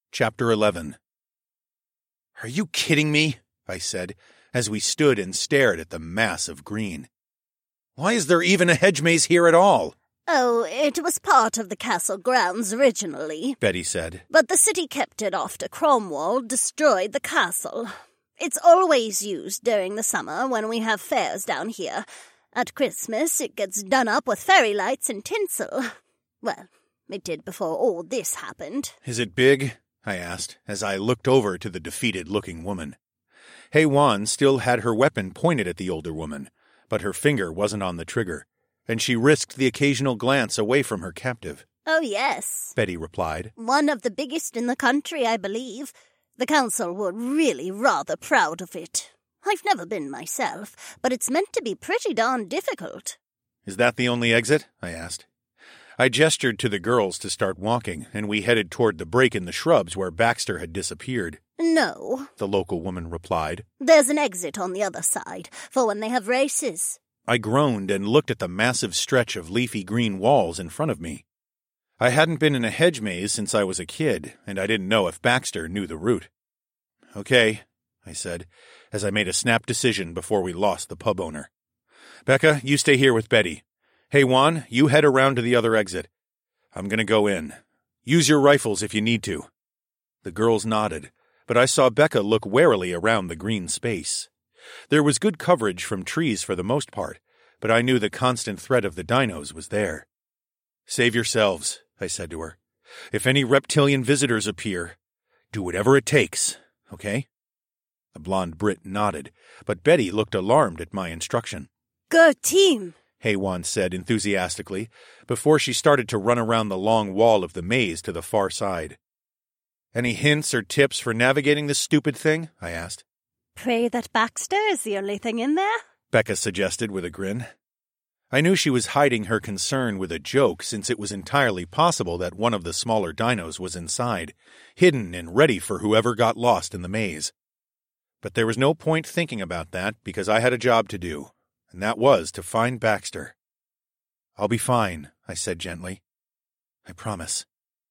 Chapter 11. "Are you kidding me?" I said, as we stood and stared at the mass of green. "Why is there even a hedge maze here at all?" "Oh, it was part of the castle grounds originally," Betty said. "but the city kept it after Cromwell destroyed the castle. It's always used during the summer when we have fairs down here. At Christmas, it gets done up with fairy lights and tinsel. Well, it did before all this happened." "Is it big?" I asked, as I looked over to the defeated-looking woman. Hei-Wan still had her weapon pointed at the older woman, but her finger wasn't on the trigger, and she risked the occasional glance away from her captive. "Oh, yes," Betty replied. "one of the biggest in the country, I believe. The council were really rather proud of it. I've never been myself, but it's meant to be pretty darn difficult." "Is that the only exit?" I asked. I gestured to the girls to start walking, and we headed toward the break in the shrubs where Baxter had disappeared. "No," the local woman replied. "there's an exit on the other side, for when they have races." I groaned and looked at the massive stretch of leafy green walls in front of me. I hadn't been in a hedge maze since I was a kid, and I didn't know if Baxter knew the route. "Okay," I said, as I made a snap decision before we lost the pub owner. "Becca, you stay here with Betty. Hei-Wan, you head around to the other exit. I'm going to go in. Use your rifles if you need to." The girls nodded, but I saw Becca look warily around the green space. There was good coverage from trees for the most part, but I knew the constant threat of the dinos was there. "Save yourselves," I said to her. "If any reptilian visitors appear, do whatever it takes, okay?" The blonde Brit nodded, but Betty looked alarmed at my instruction. "Go team!" Hei-Wan said enthusiastically, before she started to run around the long wall of the maze to the far side. "Any hints or tips for navigating this stupid thing?" I asked. "Pray that Baxter is the only thing in there," Becca suggested with a grin. I knew she was hiding her concern with a joke, since it was entirely possible that one of the smaller dinos was inside, hidden and ready for whoever got lost in the maze. But there was no point thinking about that, because I had a job to do, and that was to find Baxter. "I'll be fine," I said gently. "I promise."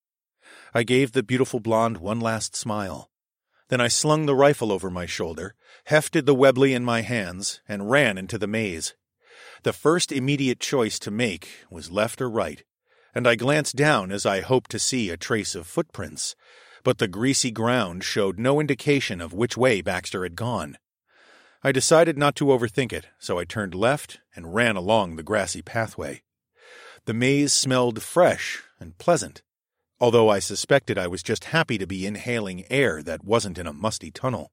I gave the beautiful blonde one last smile. Then I slung the rifle over my shoulder, hefted the Webley in my hands, and ran into the maze. The first immediate choice to make was left or right, and I glanced down as I hoped to see a trace of footprints, but the greasy ground showed no indication of which way Baxter had gone. I decided not to overthink it, so I turned left and ran along the grassy pathway. The maze smelled fresh and pleasant, although I suspected I was just happy to be inhaling air that wasn't in a musty tunnel.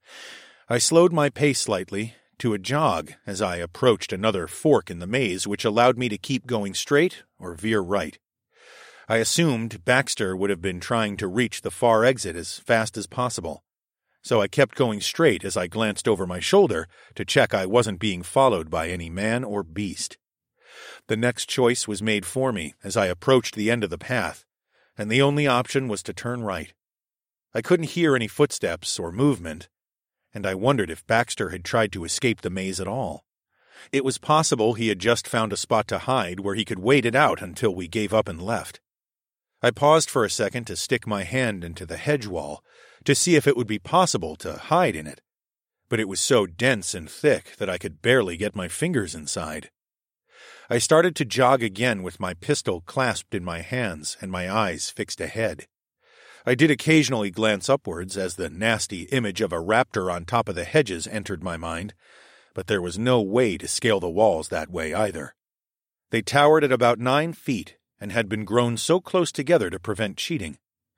I slowed my pace slightly, to a jog, as I approached another fork in the maze which allowed me to keep going straight or veer right. I assumed Baxter would have been trying to reach the far exit as fast as possible, so I kept going straight as I glanced over my shoulder to check I wasn't being followed by any man or beast. The next choice was made for me as I approached the end of the path, and the only option was to turn right. I couldn't hear any footsteps or movement, and I wondered if Baxter had tried to escape the maze at all. It was possible he had just found a spot to hide where he could wait it out until we gave up and left. I paused for a second to stick my hand into the hedge wall to see if it would be possible to hide in it, but it was so dense and thick that I could barely get my fingers inside. I started to jog again with my pistol clasped in my hands and my eyes fixed ahead. I did occasionally glance upwards as the nasty image of a raptor on top of the hedges entered my mind, but there was no way to scale the walls that way either. They towered at about 9 feet and had been grown so close together to prevent cheating.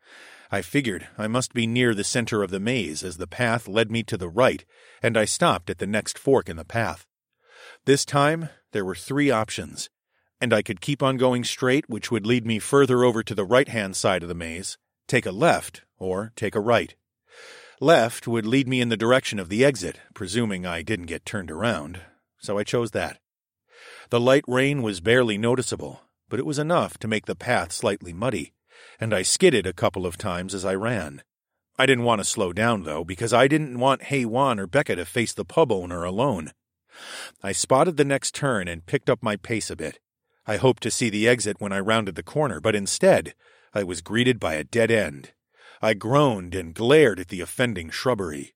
I figured I must be near the center of the maze as the path led me to the right, and I stopped at the next fork in the path. This time, there were 3 options, and I could keep on going straight, which would lead me further over to the right-hand side of the maze, take a left, or take a right. Left would lead me in the direction of the exit, presuming I didn't get turned around, so I chose that. The light rain was barely noticeable, but it was enough to make the path slightly muddy, and I skidded a couple of times as I ran. I didn't want to slow down, though, because I didn't want Hei-Wan or Becca to face the pub owner alone. I spotted the next turn and picked up my pace a bit. I hoped to see the exit when I rounded the corner, but instead, I was greeted by a dead end. I groaned and glared at the offending shrubbery.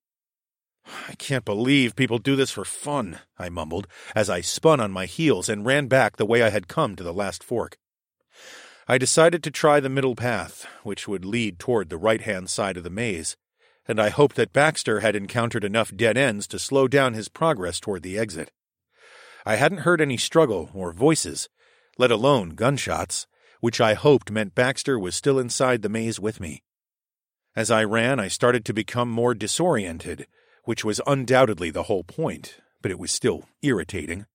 "I can't believe people do this for fun," I mumbled, as I spun on my heels and ran back the way I had come to the last fork. I decided to try the middle path, which would lead toward the right-hand side of the maze, and I hoped that Baxter had encountered enough dead ends to slow down his progress toward the exit. I hadn't heard any struggle or voices, let alone gunshots, which I hoped meant Baxter was still inside the maze with me. As I ran, I started to become more disoriented, which was undoubtedly the whole point, but it was still irritating.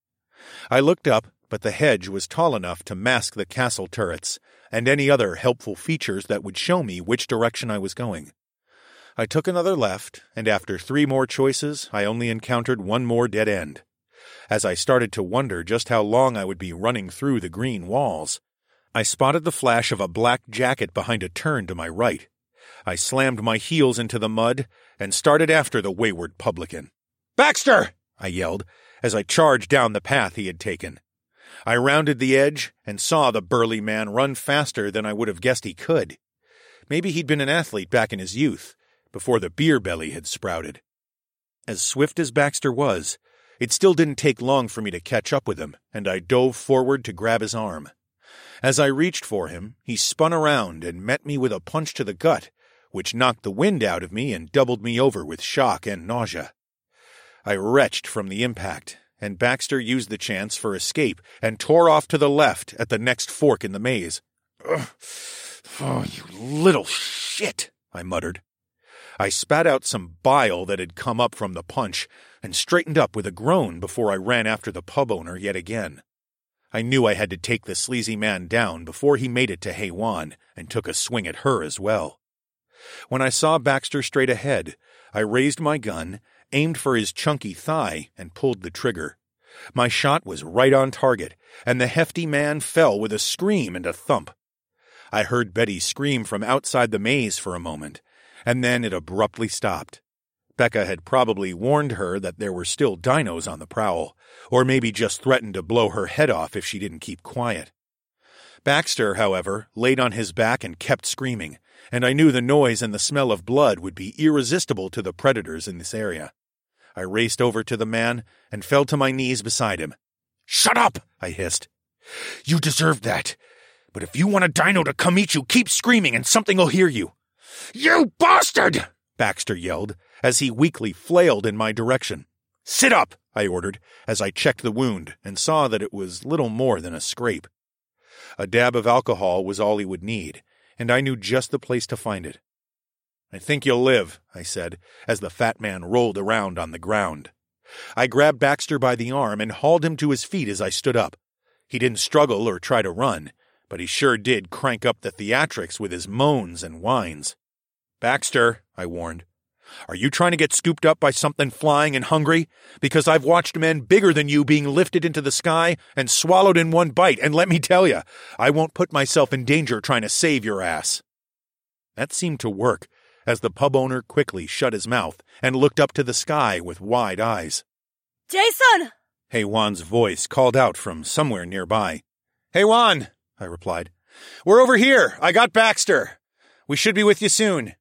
I looked up, but the hedge was tall enough to mask the castle turrets and any other helpful features that would show me which direction I was going. I took another left, and after 3 more choices, I only encountered one more dead end. As I started to wonder just how long I would be running through the green walls, I spotted the flash of a black jacket behind a turn to my right. I slammed my heels into the mud and started after the wayward publican. "Baxter!" I yelled, as I charged down the path he had taken. I rounded the edge and saw the burly man run faster than I would have guessed he could. Maybe he'd been an athlete back in his youth, before the beer belly had sprouted. As swift as Baxter was, it still didn't take long for me to catch up with him, and I dove forward to grab his arm. As I reached for him, he spun around and met me with a punch to the gut, which knocked the wind out of me and doubled me over with shock and nausea. I retched from the impact, and Baxter used the chance for escape and tore off to the left at the next fork in the maze. "Ugh. Oh, you little shit," I muttered. I spat out some bile that had come up from the punch and straightened up with a groan before I ran after the pub owner yet again. I knew I had to take the sleazy man down before he made it to Haywan and took a swing at her as well. When I saw Baxter straight ahead, I raised my gun, aimed for his chunky thigh, and pulled the trigger. My shot was right on target, and the hefty man fell with a scream and a thump. I heard Betty scream from outside the maze for a moment, and then it abruptly stopped. Becca had probably warned her that there were still dinos on the prowl, or maybe just threatened to blow her head off if she didn't keep quiet. Baxter, however, laid on his back and kept screaming, and I knew the noise and the smell of blood would be irresistible to the predators in this area. I raced over to the man and fell to my knees beside him. "Shut up!" I hissed. "You deserved that. But if you want a dino to come eat you, keep screaming and something will hear you." "You bastard!" Baxter yelled, as he weakly flailed in my direction. "Sit up!" I ordered, as I checked the wound and saw that it was little more than a scrape. A dab of alcohol was all he would need, and I knew just the place to find it. "I think you'll live," I said, as the fat man rolled around on the ground. I grabbed Baxter by the arm and hauled him to his feet as I stood up. He didn't struggle or try to run, but he sure did crank up the theatrics with his moans and whines. "Baxter," I warned, "are you trying to get scooped up by something flying and hungry? Because I've watched men bigger than you being lifted into the sky and swallowed in one bite, and let me tell you, I won't put myself in danger trying to save your ass." That seemed to work, as the pub owner quickly shut his mouth and looked up to the sky with wide eyes. "Jason!" Haywan's voice called out from somewhere nearby. "Haywan!" I replied. "We're over here. I got Baxter. We should be with you soon."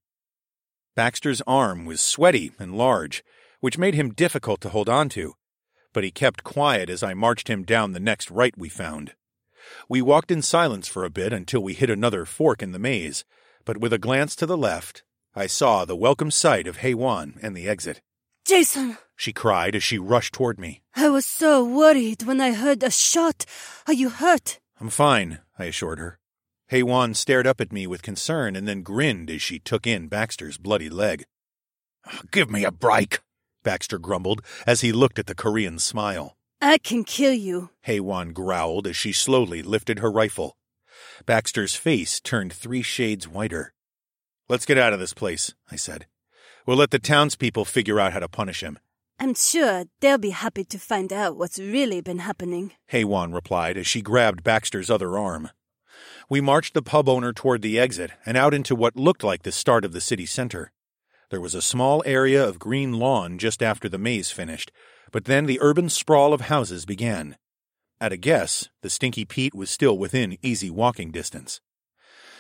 Baxter's arm was sweaty and large, which made him difficult to hold on to, but he kept quiet as I marched him down the next right we found. We walked in silence for a bit until we hit another fork in the maze, but with a glance to the left, I saw the welcome sight of Haywan and the exit. "Jason!" she cried as she rushed toward me. "I was so worried when I heard a shot. Are you hurt?" "I'm fine," I assured her. Haywan stared up at me with concern and then grinned as she took in Baxter's bloody leg. "Give me a break," Baxter grumbled as he looked at the Korean's smile. "I can kill you," Haywan growled as she slowly lifted her rifle. Baxter's face turned 3 shades whiter. "Let's get out of this place," I said. "We'll let the townspeople figure out how to punish him." "I'm sure they'll be happy to find out what's really been happening," Haywan replied as she grabbed Baxter's other arm. We marched the pub owner toward the exit and out into what looked like the start of the city center. There was a small area of green lawn just after the maze finished, but then the urban sprawl of houses began. At a guess, the Stinky Pete was still within easy walking distance.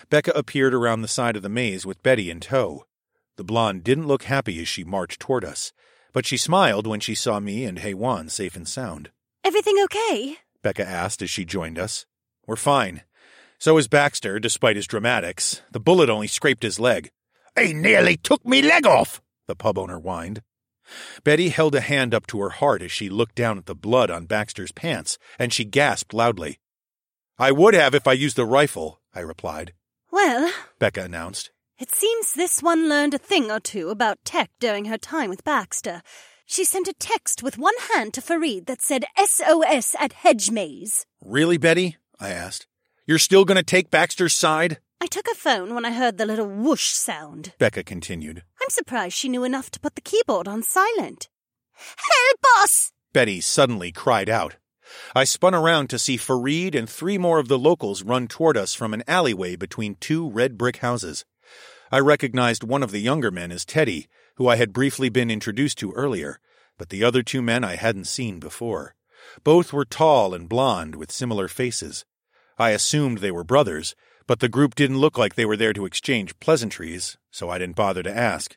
Becca appeared around the side of the maze with Betty in tow. The blonde didn't look happy as she marched toward us, but she smiled when she saw me and Hei-Wan safe and sound. Everything okay? Becca asked as she joined us. We're fine. So is Baxter, despite his dramatics. The bullet only scraped his leg. He nearly took me leg off, the pub owner whined. Betty held a hand up to her heart as she looked down at the blood on Baxter's pants, and she gasped loudly. I would have if I used the rifle, I replied. Well, Becca announced. It seems this one learned a thing or two about tech during her time with Baxter. She sent a text with one hand to Farid that said SOS at Hedge Maze. Really, Betty? I asked. You're still going to take Baxter's side? I took her phone when I heard the little whoosh sound, Becca continued. I'm surprised she knew enough to put the keyboard on silent. Help us! Betty suddenly cried out. I spun around to see Farid and 3 more of the locals run toward us from an alleyway between 2 red brick houses. I recognized one of the younger men as Teddy, who I had briefly been introduced to earlier, but the other 2 men I hadn't seen before. Both were tall and blonde with similar faces. I assumed they were brothers, but the group didn't look like they were there to exchange pleasantries, so I didn't bother to ask.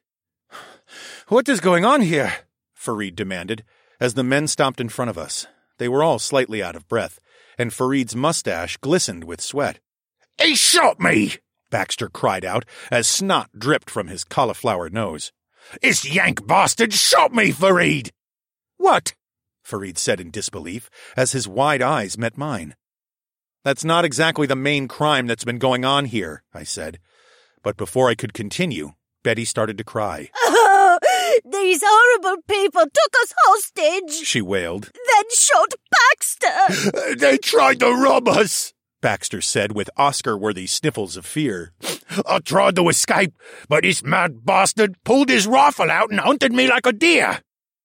What is going on here? Farid demanded, as the men stopped in front of us. They were all slightly out of breath, and Farid's mustache glistened with sweat. He shot me, Baxter cried out, as snot dripped from his cauliflower nose. This Yank bastard shot me, Farid. What? Farid said in disbelief, as his wide eyes met mine. That's not exactly the main crime that's been going on here, I said. But before I could continue, Betty started to cry. Oh, these horrible people took us hostage, she wailed. Then shot Baxter. They tried to rob us, Baxter said with Oscar-worthy sniffles of fear. I tried to escape, but this mad bastard pulled his rifle out and hunted me like a deer.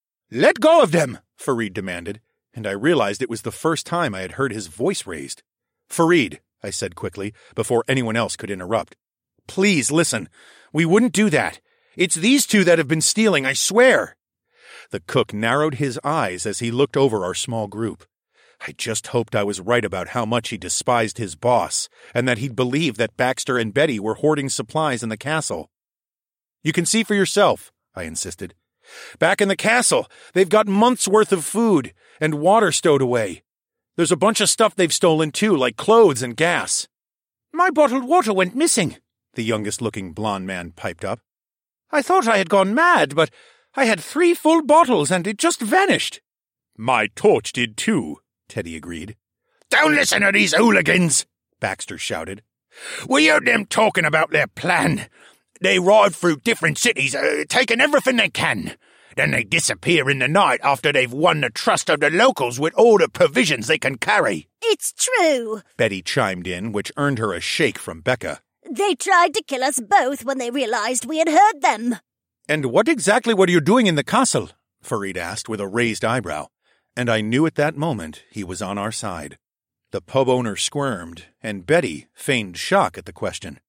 Let go of them, Farid demanded, and I realized it was the first time I had heard his voice raised. Farid, I said quickly, before anyone else could interrupt. Please listen. We wouldn't do that. It's these 2 that have been stealing, I swear. The cook narrowed his eyes as he looked over our small group. I just hoped I was right about how much he despised his boss, and that he'd believe that Baxter and Betty were hoarding supplies in the castle. You can see for yourself, I insisted. Back in the castle, they've got months' worth of food and water stowed away. There's a bunch of stuff they've stolen too, like clothes and gas. My bottled water went missing, the youngest-looking blonde man piped up. I thought I had gone mad, but I had 3 full bottles and it just vanished. My torch did too, Teddy agreed. Don't listen to these hooligans, Baxter shouted. We heard them talking about their plan. They ride through different cities, taking everything they can. Then they disappear in the night after they've won the trust of the locals with all the provisions they can carry. It's true, Betty chimed in, which earned her a shake from Becca. They tried to kill us both when they realized we had heard them. And what exactly were you doing in the castle? Farid asked with a raised eyebrow, and I knew at that moment he was on our side. The pub owner squirmed, and Betty feigned shock at the question.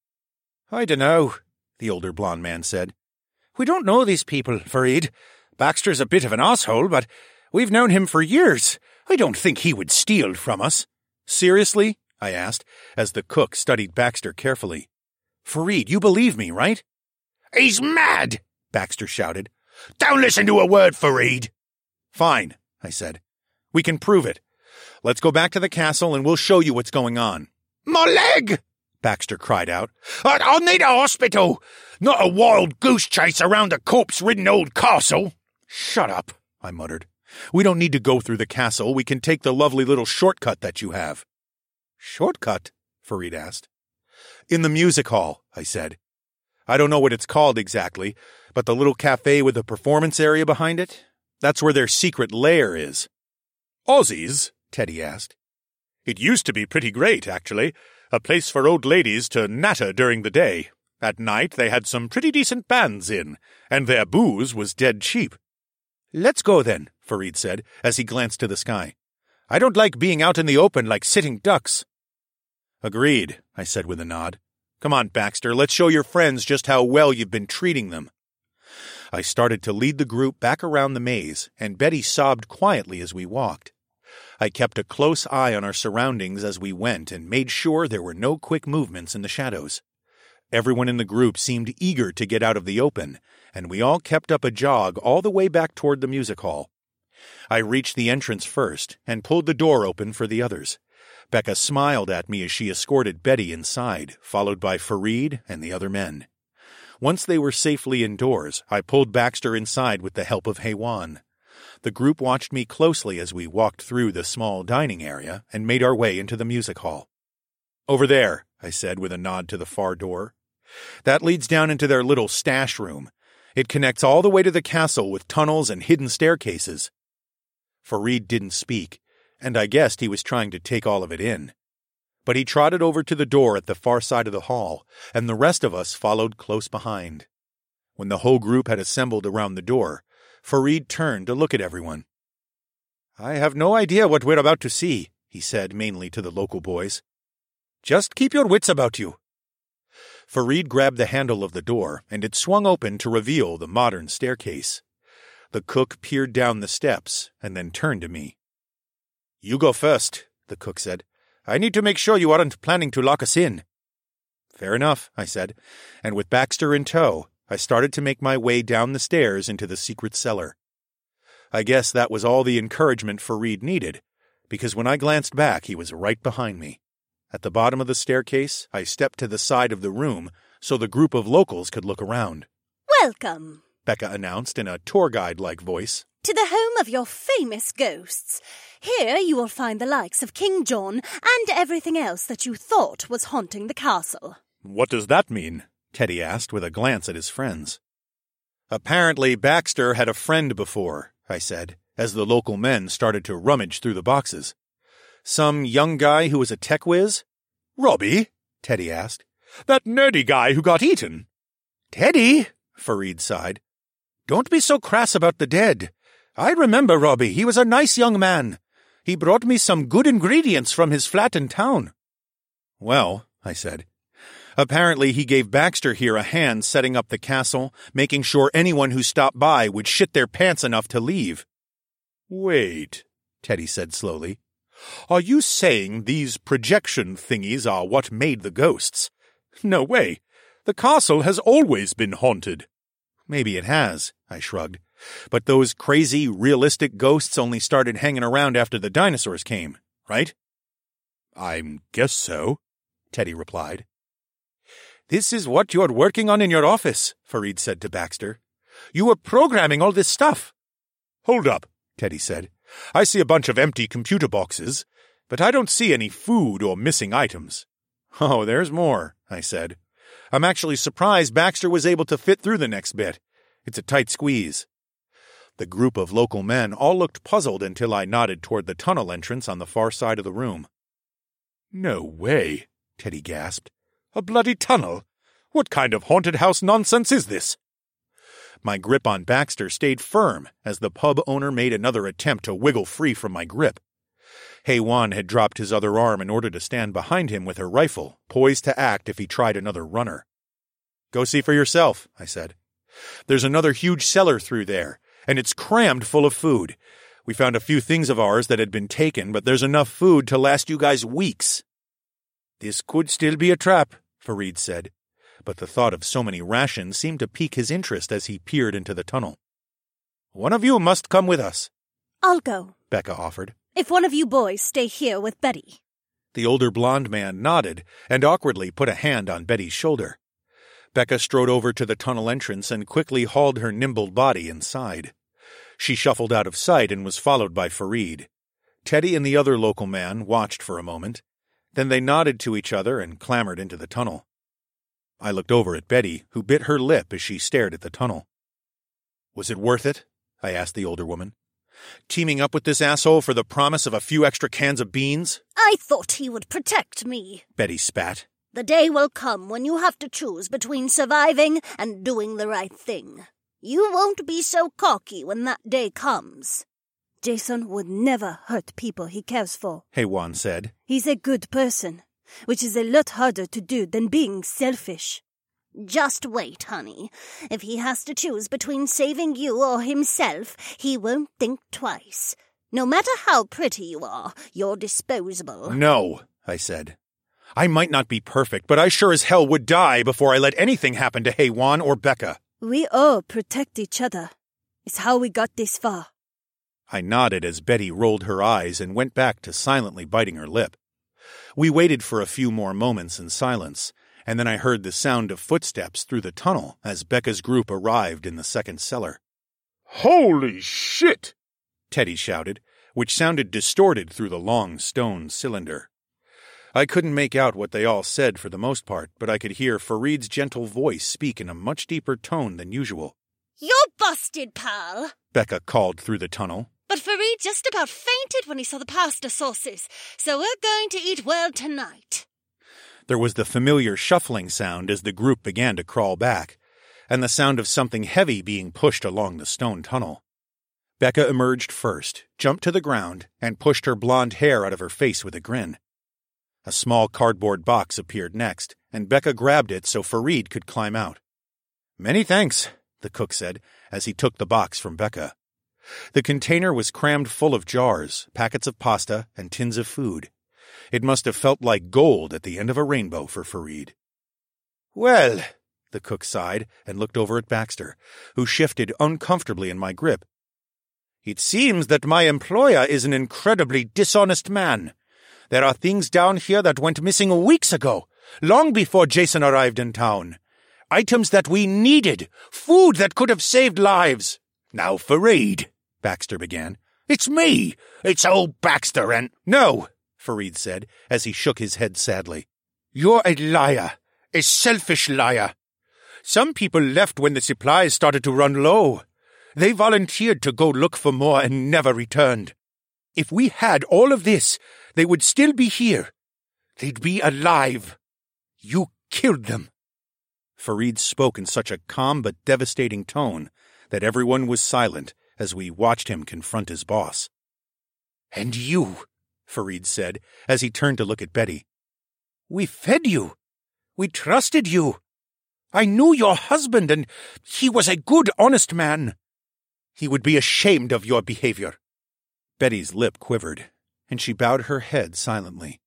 I dunno, the older blonde man said. We don't know these people, Farid. Baxter's a bit of an asshole, but we've known him for years. I don't think he would steal from us. Seriously? I asked, as the cook studied Baxter carefully. Farid, you believe me, right? He's mad, Baxter shouted. Don't listen to a word, Farid. Fine, I said. We can prove it. Let's go back to the castle and we'll show you what's going on. My leg! Baxter cried out. I need a hospital, not a wild goose chase around a corpse-ridden old castle. Shut up, I muttered. We don't need to go through the castle. We can take the lovely little shortcut that you have. Shortcut? Farid asked. In the music hall, I said. I don't know what it's called exactly, but the little cafe with the performance area behind it, that's where their secret lair is. Aussie's? Teddy asked. It used to be pretty great, actually. A place for old ladies to natter during the day. At night they had some pretty decent bands in, and their booze was dead cheap. Let's go then, Farid said, as he glanced to the sky. I don't like being out in the open like sitting ducks. Agreed, I said with a nod. Come on, Baxter, let's show your friends just how well you've been treating them. I started to lead the group back around the maze, and Betty sobbed quietly as we walked. I kept a close eye on our surroundings as we went and made sure there were no quick movements in the shadows. Everyone in the group seemed eager to get out of the open, and we all kept up a jog all the way back toward the music hall. I reached the entrance first and pulled the door open for the others. Becca smiled at me as she escorted Betty inside, followed by Fareed and the other men. Once they were safely indoors, I pulled Baxter inside with the help of Haywan. The group watched me closely as we walked through the small dining area and made our way into the music hall. "Over there," I said with a nod to the far door. "That leads down into their little stash room. It connects all the way to the castle with tunnels and hidden staircases." Fareed didn't speak, and I guessed he was trying to take all of it in. But he trotted over to the door at the far side of the hall, and the rest of us followed close behind. When the whole group had assembled around the door, Fareed turned to look at everyone. "I have no idea what we're about to see," he said mainly to the local boys. "Just keep your wits about you." Fareed grabbed the handle of the door, and it swung open to reveal the modern staircase. The cook peered down the steps and then turned to me. "You go first," the cook said. "I need to make sure you aren't planning to lock us in." "Fair enough," I said, and with Baxter in tow, I started to make my way down the stairs into the secret cellar. I guess that was all the encouragement Fareed needed, because when I glanced back, he was right behind me. At the bottom of the staircase, I stepped to the side of the room so the group of locals could look around. "Welcome," Becca announced in a tour guide-like voice, "to the home of your famous ghosts. Here you will find the likes of King John and everything else that you thought was haunting the castle." "What does that mean?" Teddy asked with a glance at his friends. "Apparently Baxter had a friend before," I said, as the local men started to rummage through the boxes. "Some young guy who was a tech whiz?" "Robbie?" Teddy asked. "That nerdy guy who got eaten?" "Teddy," Fareed sighed. "Don't be so crass about the dead. I remember Robbie. He was a nice young man. He brought me some good ingredients from his flat in town." "Well," I said, "apparently he gave Baxter here a hand setting up the castle, making sure anyone who stopped by would shit their pants enough to leave." "Wait," Teddy said slowly. "Are you saying these projection thingies are what made the ghosts? No way. The castle has always been haunted." "Maybe it has," I shrugged. "But those crazy, realistic ghosts only started hanging around after the dinosaurs came, right?" "I guess so," Teddy replied. "This is what you're working on in your office," Fareed said to Baxter. "You were programming all this stuff." "Hold up," Teddy said. "I see a bunch of empty computer boxes, but I don't see any food or missing items." "Oh, there's more," I said. "I'm actually surprised Baxter was able to fit through the next bit. It's a tight squeeze." The group of local men all looked puzzled until I nodded toward the tunnel entrance on the far side of the room. "No way," Teddy gasped. "A bloody tunnel? What kind of haunted house nonsense is this?" My grip on Baxter stayed firm as the pub owner made another attempt to wiggle free from my grip. Haywan had dropped his other arm in order to stand behind him with her rifle, poised to act if he tried another runner. "Go see for yourself," I said. "There's another huge cellar through there, and it's crammed full of food. We found a few things of ours that had been taken, but there's enough food to last you guys weeks." "This could still be a trap," Fareed said, but the thought of so many rations seemed to pique his interest as he peered into the tunnel. "One of you must come with us." "I'll go," Becca offered. "if one of you boys stay here with Betty." The older blonde man nodded and awkwardly put a hand on Betty's shoulder. Becca strode over to the tunnel entrance and quickly hauled her nimble body inside. She shuffled out of sight and was followed by Fareed. Teddy and the other local man watched for a moment. Then they nodded to each other and clambered into the tunnel. I looked over at Betty, who bit her lip as she stared at the tunnel. "Was it worth it?" I asked the older woman. "Teaming up with this asshole for the promise of a few extra cans of beans?" "I thought he would protect me," Betty spat. "The day will come when you have to choose between surviving and doing the right thing. You won't be so cocky when that day comes." "Jason would never hurt people he cares for," Haywan said. "He's a good person, which is a lot harder to do than being selfish." "Just wait, honey. If he has to choose between saving you or himself, he won't think twice. No matter how pretty you are, you're disposable." "No," I said. I might not be perfect, but I sure as hell would die before I let anything happen to Haywan or Becca. We all protect each other. It's how we got this far. I nodded as Betty rolled her eyes and went back to silently biting her lip. We waited for a few more moments in silence, and then I heard the sound of footsteps through the tunnel as Becca's group arrived in the second cellar. "Holy shit!" Teddy shouted, which sounded distorted through the long stone cylinder. I couldn't make out what they all said for the most part, but I could hear Farid's gentle voice speak in a much deeper tone than usual. You're busted, pal, Becca called through the tunnel. But Farid just about fainted when he saw the pasta sauces, so we're going to eat well tonight. There was the familiar shuffling sound as the group began to crawl back, and the sound of something heavy being pushed along the stone tunnel. Becca emerged first, jumped to the ground, and pushed her blonde hair out of her face with a grin. A small cardboard box appeared next, and Becca grabbed it so Farid could climb out. "Many thanks," the cook said, as he took the box from Becca. The container was crammed full of jars, packets of pasta, and tins of food. It must have felt like gold at the end of a rainbow for Farid. "Well," the cook sighed and looked over at Baxter, who shifted uncomfortably in my grip. "It seems that my employer is an incredibly dishonest man. There are things down here that went missing weeks ago, long before Jason arrived in town. Items that we needed, food that could have saved lives." "Now, Farid," Baxter began. "It's me. It's old Baxter and—" "No," Farid said, as he shook his head sadly. "You're a liar. A selfish liar. Some people left when the supplies started to run low. They volunteered to go look for more and never returned. If we had all of this, they would still be here. They'd be alive. You killed them." Farid spoke in such a calm but devastating tone that everyone was silent as we watched him confront his boss. "And you," Farid said as he turned to look at Betty. "We fed you. We trusted you. I knew your husband, and he was a good, honest man. He would be ashamed of your behavior." Betty's lip quivered, and she bowed her head silently.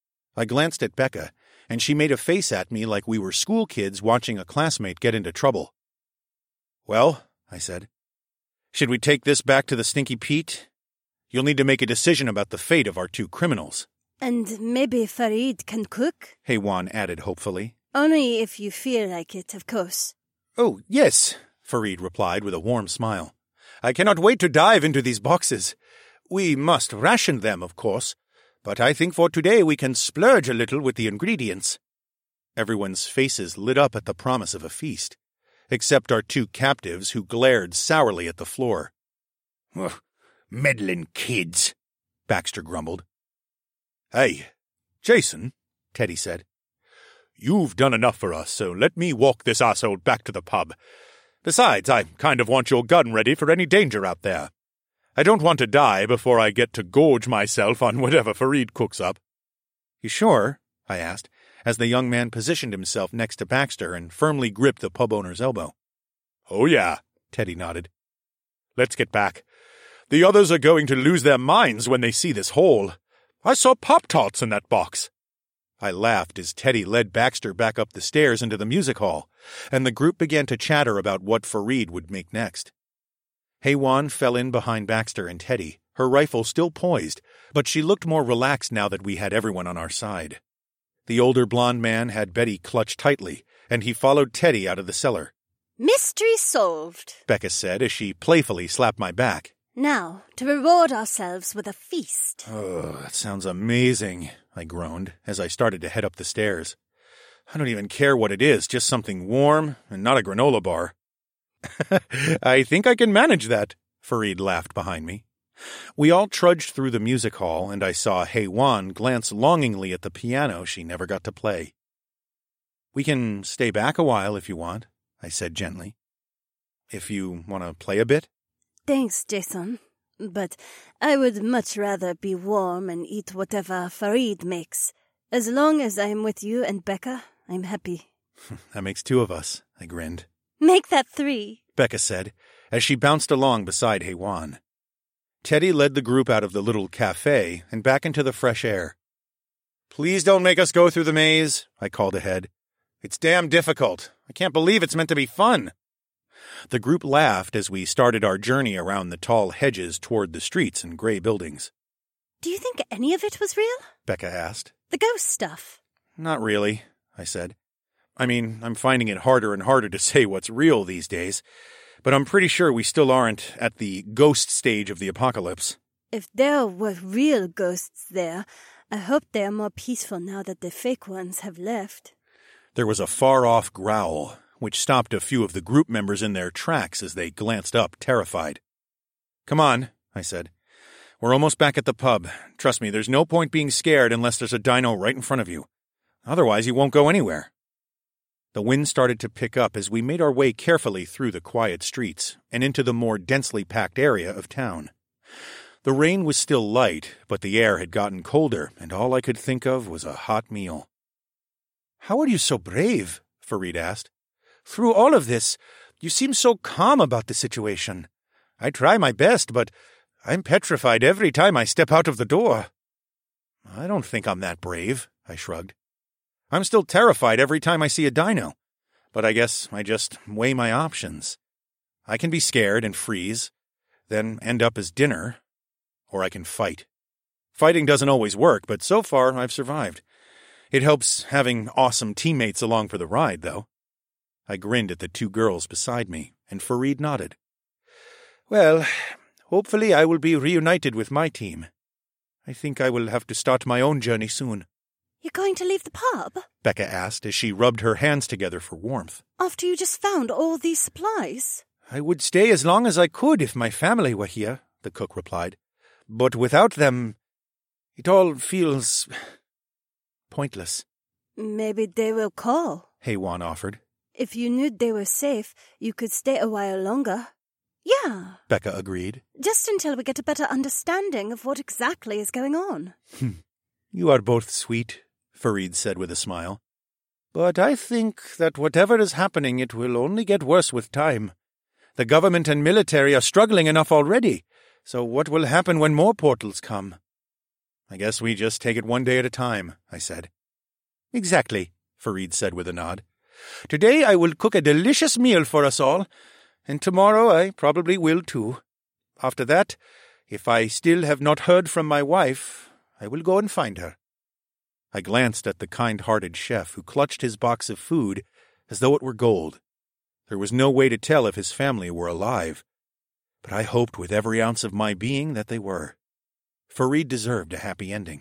I glanced at Becca, and she made a face at me like we were school kids watching a classmate get into trouble. "Well," I said, "should we take this back to the Stinky Pete? You'll need to make a decision about the fate of our two criminals." And maybe Farid can cook? Haywan added hopefully. Only if you feel like it, of course. "Oh, yes," Farid replied with a warm smile. "I cannot wait to dive into these boxes. We must ration them, of course, but I think for today we can splurge a little with the ingredients." Everyone's faces lit up at the promise of a feast, except our two captives who glared sourly at the floor. "Meddling kids," Baxter grumbled. "Hey, Jason," Teddy said. "You've done enough for us, so let me walk this arsehole back to the pub. Besides, I kind of want your gun ready for any danger out there. I don't want to die before I get to gorge myself on whatever Farid cooks up." "You sure?" I asked, as the young man positioned himself next to Baxter and firmly gripped the pub owner's elbow. "Oh yeah," Teddy nodded. "Let's get back. The others are going to lose their minds when they see this haul. I saw Pop-Tarts in that box." I laughed as Teddy led Baxter back up the stairs into the music hall, and the group began to chatter about what Farid would make next. Haywan fell in behind Baxter and Teddy, her rifle still poised, but she looked more relaxed now that we had everyone on our side. The older blonde man had Betty clutched tightly, and he followed Teddy out of the cellar. Mystery solved, Becca said as she playfully slapped my back. Now, to reward ourselves with a feast. "Oh, that sounds amazing," I groaned as I started to head up the stairs. "I don't even care what it is, just something warm and not a granola bar." "I think I can manage that," Farid laughed behind me. We all trudged through the music hall, and I saw Haywan glance longingly at the piano she never got to play. "We can stay back a while if you want," I said gently. "If you want to play a bit?" Thanks, Jason. But I would much rather be warm and eat whatever Farid makes. As long as I'm with you and Becca, I'm happy. "That makes two of us," I grinned. Make that 3, Becca said, as she bounced along beside Haywan. Teddy led the group out of the little cafe and back into the fresh air. Please don't make us go through the maze, I called ahead. It's damn difficult. I can't believe it's meant to be fun. The group laughed as we started our journey around the tall hedges toward the streets and gray buildings. Do you think any of it was real? Becca asked. The ghost stuff? Not really, I said. I mean, I'm finding it harder and harder to say what's real these days, but I'm pretty sure we still aren't at the ghost stage of the apocalypse. If there were real ghosts there, I hope they are more peaceful now that the fake ones have left. There was a far-off growl, which stopped a few of the group members in their tracks as they glanced up, terrified. Come on, I said. We're almost back at the pub. Trust me, there's no point being scared unless there's a dino right in front of you. Otherwise, you won't go anywhere. The wind started to pick up as we made our way carefully through the quiet streets and into the more densely packed area of town. The rain was still light, but the air had gotten colder, and all I could think of was a hot meal. How are you so brave? Farid asked. Through all of this, you seem so calm about the situation. I try my best, but I'm petrified every time I step out of the door. I don't think I'm that brave, I shrugged. I'm still terrified every time I see a dino, but I guess I just weigh my options. I can be scared and freeze, then end up as dinner, or I can fight. Fighting doesn't always work, but so far I've survived. It helps having awesome teammates along for the ride, though. I grinned at the two girls beside me, and Farid nodded. Well, hopefully I will be reunited with my team. I think I will have to start my own journey soon. You're going to leave the pub? Becca asked as she rubbed her hands together for warmth. After you just found all these supplies? I would stay as long as I could if my family were here, the cook replied. But without them, it all feels pointless. Maybe they will call, Haywan offered. If you knew they were safe, you could stay a while longer. Yeah, Becca agreed. Just until we get a better understanding of what exactly is going on. You are both sweet, Farid said with a smile. But I think that whatever is happening, it will only get worse with time. The government and military are struggling enough already, so what will happen when more portals come? I guess we just take it one day at a time, I said. Exactly, Farid said with a nod. Today I will cook a delicious meal for us all, and tomorrow I probably will too. After that, if I still have not heard from my wife, I will go and find her. I glanced at the kind-hearted chef who clutched his box of food as though it were gold. There was no way to tell if his family were alive, but I hoped with every ounce of my being that they were. Farid deserved a happy ending.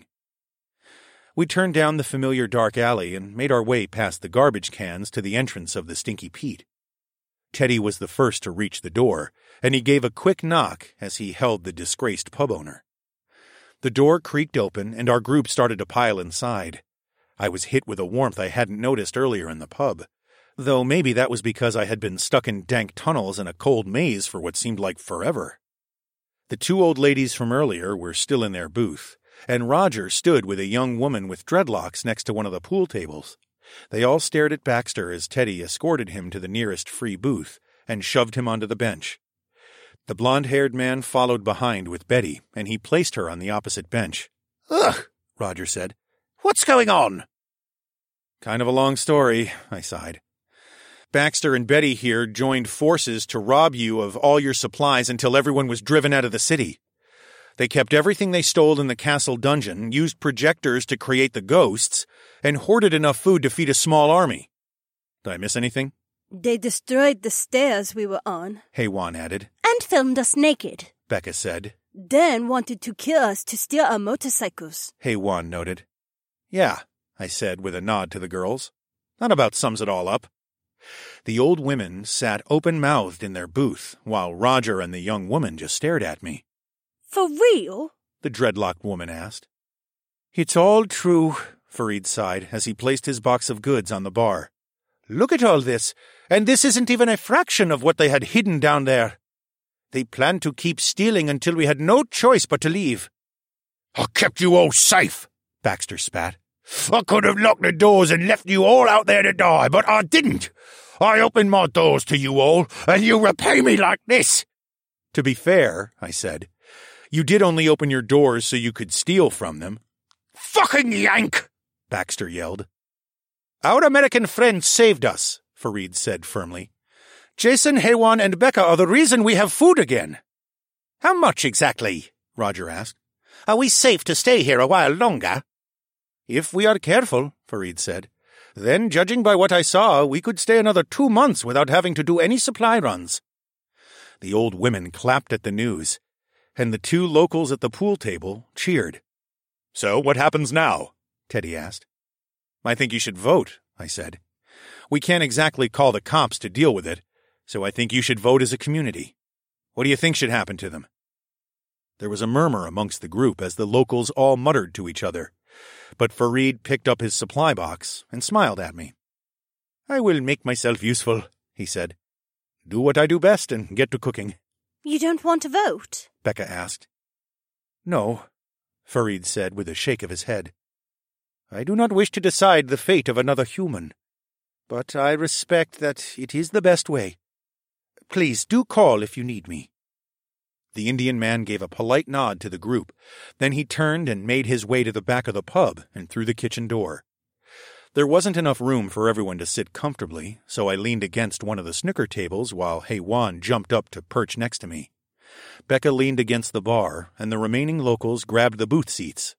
We turned down the familiar dark alley and made our way past the garbage cans to the entrance of the Stinky Pete. Teddy was the first to reach the door, and he gave a quick knock as he held the disgraced pub owner. The door creaked open, and our group started to pile inside. I was hit with a warmth I hadn't noticed earlier in the pub, though maybe that was because I had been stuck in dank tunnels in a cold maze for what seemed like forever. The two old ladies from earlier were still in their booth, and Roger stood with a young woman with dreadlocks next to one of the pool tables. They all stared at Baxter as Teddy escorted him to the nearest free booth and shoved him onto the bench. The blonde-haired man followed behind with Betty, and he placed her on the opposite bench. Ugh, Roger said. What's going on? Kind of a long story, I sighed. Baxter and Betty here joined forces to rob you of all your supplies until everyone was driven out of the city. They kept everything they stole in the castle dungeon, used projectors to create the ghosts, and hoarded enough food to feed a small army. Did I miss anything? They destroyed the stairs we were on. Haywan added. And filmed us naked. Becca said. Then wanted to kill us to steal our motorcycles. Haywan noted. Yeah, I said with a nod to the girls. That about sums it all up. The old women sat open-mouthed in their booth, while Roger and the young woman just stared at me. For real? The dreadlocked woman asked. It's all true, Farid sighed as he placed his box of goods on the bar. Look at all this, and this isn't even a fraction of what they had hidden down there. They planned to keep stealing until we had no choice but to leave. I kept you all safe, Baxter spat. I could have locked the doors and left you all out there to die, but I didn't. I opened my doors to you all, and you repay me like this. To be fair, I said, you did only open your doors so you could steal from them. Fucking yank, Baxter yelled. Our American friend saved us, Farid said firmly. Jason, Haywan, and Becca are the reason we have food again. How much exactly? Roger asked. Are we safe to stay here a while longer? If we are careful, Farid said. Then, judging by what I saw, we could stay another 2 months without having to do any supply runs. The old women clapped at the news, and the 2 locals at the pool table cheered. So, what happens now? Teddy asked. I think you should vote, I said. We can't exactly call the cops to deal with it, so I think you should vote as a community. What do you think should happen to them? There was a murmur amongst the group as the locals all muttered to each other, but Farid picked up his supply box and smiled at me. I will make myself useful, he said. Do what I do best and get to cooking. You don't want to vote? Becca asked. No, Farid said with a shake of his head. I do not wish to decide the fate of another human, but I respect that it is the best way. Please do call if you need me. The Indian man gave a polite nod to the group. Then he turned and made his way to the back of the pub and through the kitchen door. There wasn't enough room for everyone to sit comfortably, so I leaned against one of the snooker tables while Haywan jumped up to perch next to me. Becca leaned against the bar, and the remaining locals grabbed the booth seats.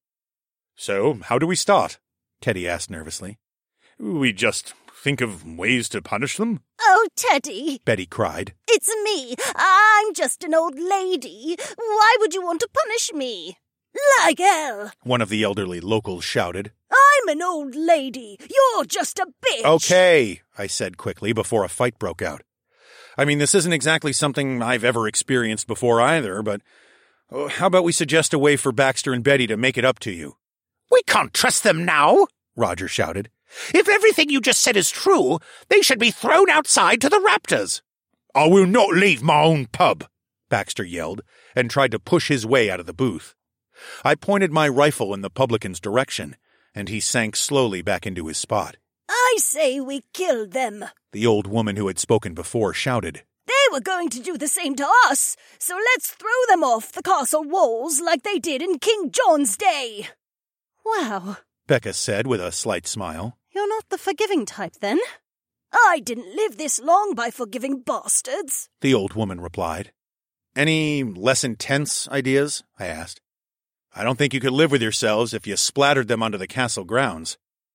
So, how do we start? Teddy asked nervously. We just think of ways to punish them? Oh, Teddy, Betty cried. It's me. I'm just an old lady. Why would you want to punish me? Like hell, one of the elderly locals shouted. I'm an old lady. You're just a bitch. Okay, I said quickly before a fight broke out. I mean, this isn't exactly something I've ever experienced before either, but how about we suggest a way for Baxter and Betty to make it up to you? We can't trust them now, Roger shouted. If everything you just said is true, they should be thrown outside to the raptors. I will not leave my own pub, Baxter yelled, and tried to push his way out of the booth. I pointed my rifle in the publican's direction, and he sank slowly back into his spot. I say we kill them, the old woman who had spoken before shouted. They were going to do the same to us, so let's throw them off the castle walls like they did in King John's day. Wow, Becca said with a slight smile. You're not the forgiving type, then? I didn't live this long by forgiving bastards, the old woman replied. Any less intense ideas? I asked. I don't think you could live with yourselves if you splattered them onto the castle grounds.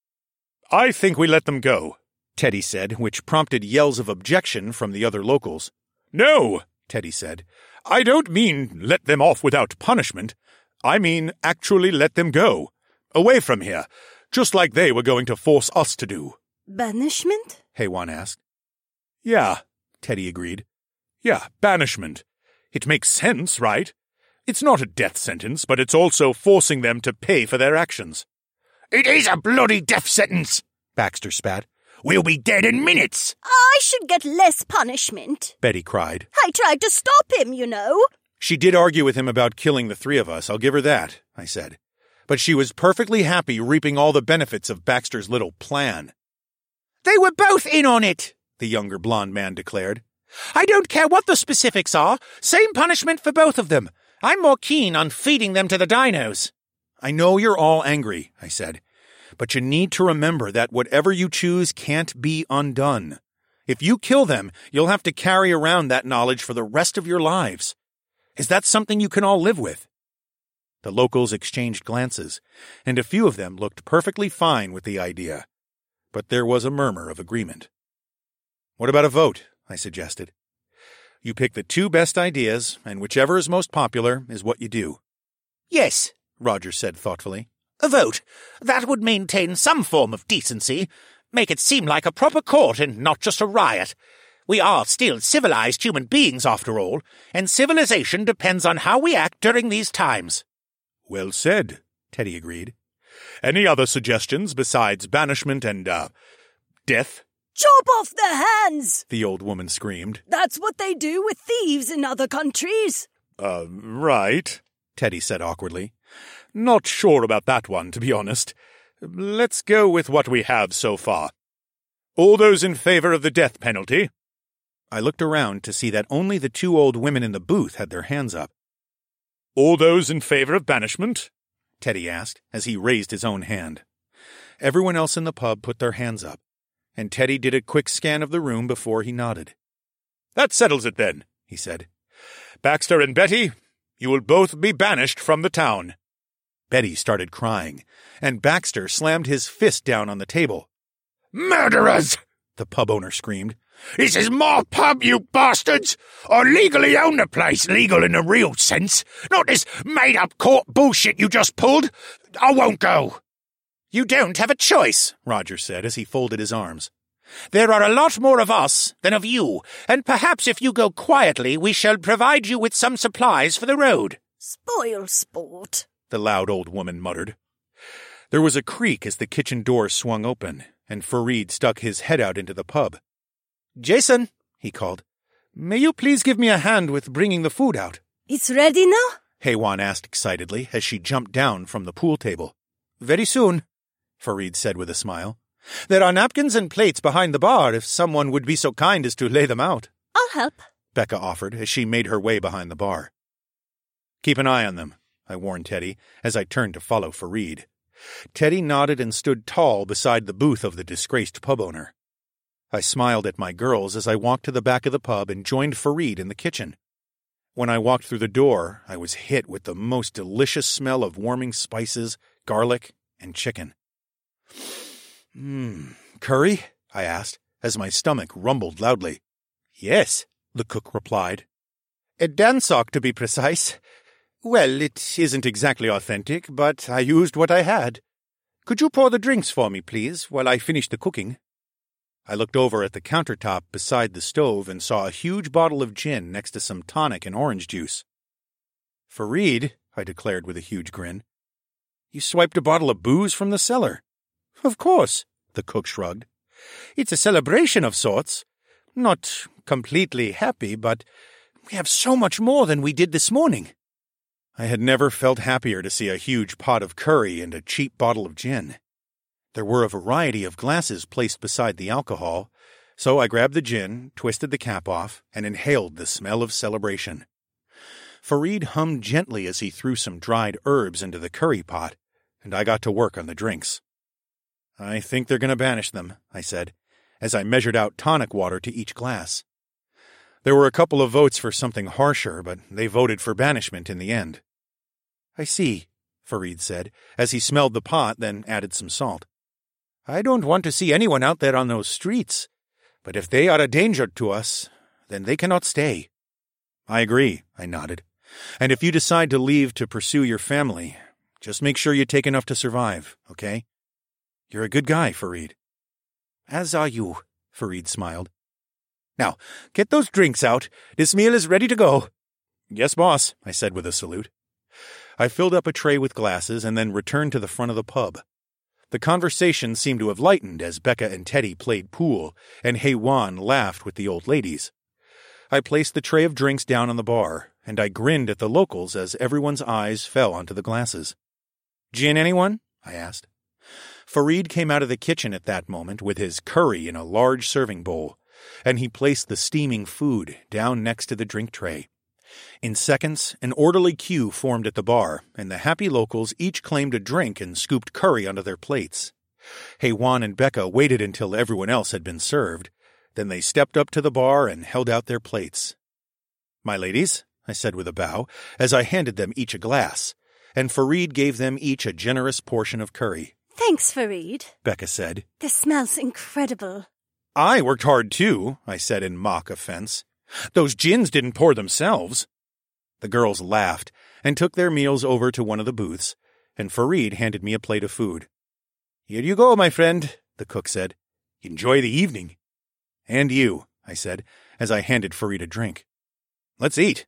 I think we let them go, Teddy said, which prompted yells of objection from the other locals. No, Teddy said. I don't mean let them off without punishment. I mean actually let them go. Away from here, just like they were going to force us to do. Banishment? Haywan asked. Yeah, Teddy agreed. Yeah, banishment. It makes sense, right? It's not a death sentence, but it's also forcing them to pay for their actions. It is a bloody death sentence, Baxter spat. We'll be dead in minutes. I should get less punishment, Betty cried. I tried to stop him, you know. She did argue with him about killing the 3 of us, I'll give her that, I said. But she was perfectly happy reaping all the benefits of Baxter's little plan. They were both in on it, the younger blonde man declared. I don't care what the specifics are. Same punishment for both of them. I'm more keen on feeding them to the dinos. I know you're all angry, I said, but you need to remember that whatever you choose can't be undone. If you kill them, you'll have to carry around that knowledge for the rest of your lives. Is that something you can all live with? The locals exchanged glances, and a few of them looked perfectly fine with the idea. But there was a murmur of agreement. What about a vote? I suggested. You pick the 2 best ideas, and whichever is most popular is what you do. Yes, Roger said thoughtfully. A vote. That would maintain some form of decency. Make it seem like a proper court and not just a riot. We are still civilized human beings, after all, and civilization depends on how we act during these times. Well said, Teddy agreed. Any other suggestions besides banishment and, death? Chop off their hands, the old woman screamed. That's what they do with thieves in other countries. Right, Teddy said awkwardly. Not sure about that one, to be honest. Let's go with what we have so far. All those in favor of the death penalty? I looked around to see that only the 2 old women in the booth had their hands up. All those in favor of banishment? Teddy asked, as he raised his own hand. Everyone else in the pub put their hands up, and Teddy did a quick scan of the room before he nodded. "That settles it then," he said. "Baxter and Betty, you will both be banished from the town." Betty started crying, and Baxter slammed his fist down on the table. "Murderers!" the pub owner screamed. "This is my pub, you bastards! I legally own the place, legal in the real sense, not this made-up court bullshit you just pulled. I won't go." "You don't have a choice," Roger said as he folded his arms. "There are a lot more of us than of you, and perhaps if you go quietly we shall provide you with some supplies for the road." "Spoil sport," the loud old woman muttered. There was a creak as the kitchen door swung open, and Fareed stuck his head out into the pub. "Jason," he called, "may you please give me a hand with bringing the food out?" "It's ready now?" Haywan asked excitedly as she jumped down from the pool table. "Very soon," Fareed said with a smile. "There are napkins and plates behind the bar if someone would be so kind as to lay them out." "I'll help," Becca offered as she made her way behind the bar. "Keep an eye on them," I warned Teddy as I turned to follow Fareed. Teddy nodded and stood tall beside the booth of the disgraced pub owner. I smiled at my girls as I walked to the back of the pub and joined Fareed in the kitchen. When I walked through the door, I was hit with the most delicious smell of warming spices, garlic, and chicken. Curry?" I asked, as my stomach rumbled loudly. "Yes," the cook replied. "A dansock, to be precise. Well, it isn't exactly authentic, but I used what I had. Could you pour the drinks for me, please, while I finish the cooking?" I looked over at the countertop beside the stove and saw a huge bottle of gin next to some tonic and orange juice. "Fareed," I declared with a huge grin, "you swiped a bottle of booze from the cellar." "Of course," the cook shrugged. "It's a celebration of sorts. Not completely happy, but we have so much more than we did this morning." I had never felt happier to see a huge pot of curry and a cheap bottle of gin. There were a variety of glasses placed beside the alcohol, so I grabbed the gin, twisted the cap off, and inhaled the smell of celebration. Fareed hummed gently as he threw some dried herbs into the curry pot, and I got to work on the drinks. "I think they're going to banish them," I said, as I measured out tonic water to each glass. There were a couple of votes for something harsher, but they voted for banishment in the end. "I see," Fareed said, as he smelled the pot, then added some salt. "I don't want to see anyone out there on those streets, but if they are a danger to us, then they cannot stay." "I agree," I nodded. "And if you decide to leave to pursue your family, just make sure you take enough to survive, okay? You're a good guy, Fareed." "As are you," Fareed smiled. "Now, get those drinks out. This meal is ready to go." "Yes, boss," I said with a salute. I filled up a tray with glasses and then returned to the front of the pub. The conversation seemed to have lightened as Becca and Teddy played pool, and Haywan laughed with the old ladies. I placed the tray of drinks down on the bar, and I grinned at the locals as everyone's eyes fell onto the glasses. "Gin, anyone?" I asked. Fareed came out of the kitchen at that moment with his curry in a large serving bowl, and he placed the steaming food down next to the drink tray. In seconds, an orderly queue formed at the bar, and the happy locals each claimed a drink and scooped curry onto their plates. Haywan and Becca waited until everyone else had been served. Then they stepped up to the bar and held out their plates. "My ladies," I said with a bow, as I handed them each a glass, and Fareed gave them each a generous portion of curry. "Thanks, Fareed," Becca said. "This smells incredible." "I worked hard too," I said in mock offense. "Those gins didn't pour themselves." The girls laughed and took their meals over to one of the booths, and Fareed handed me a plate of food. "Here you go, my friend," the cook said. "Enjoy the evening." "And you," I said, as I handed Fareed a drink. "Let's eat."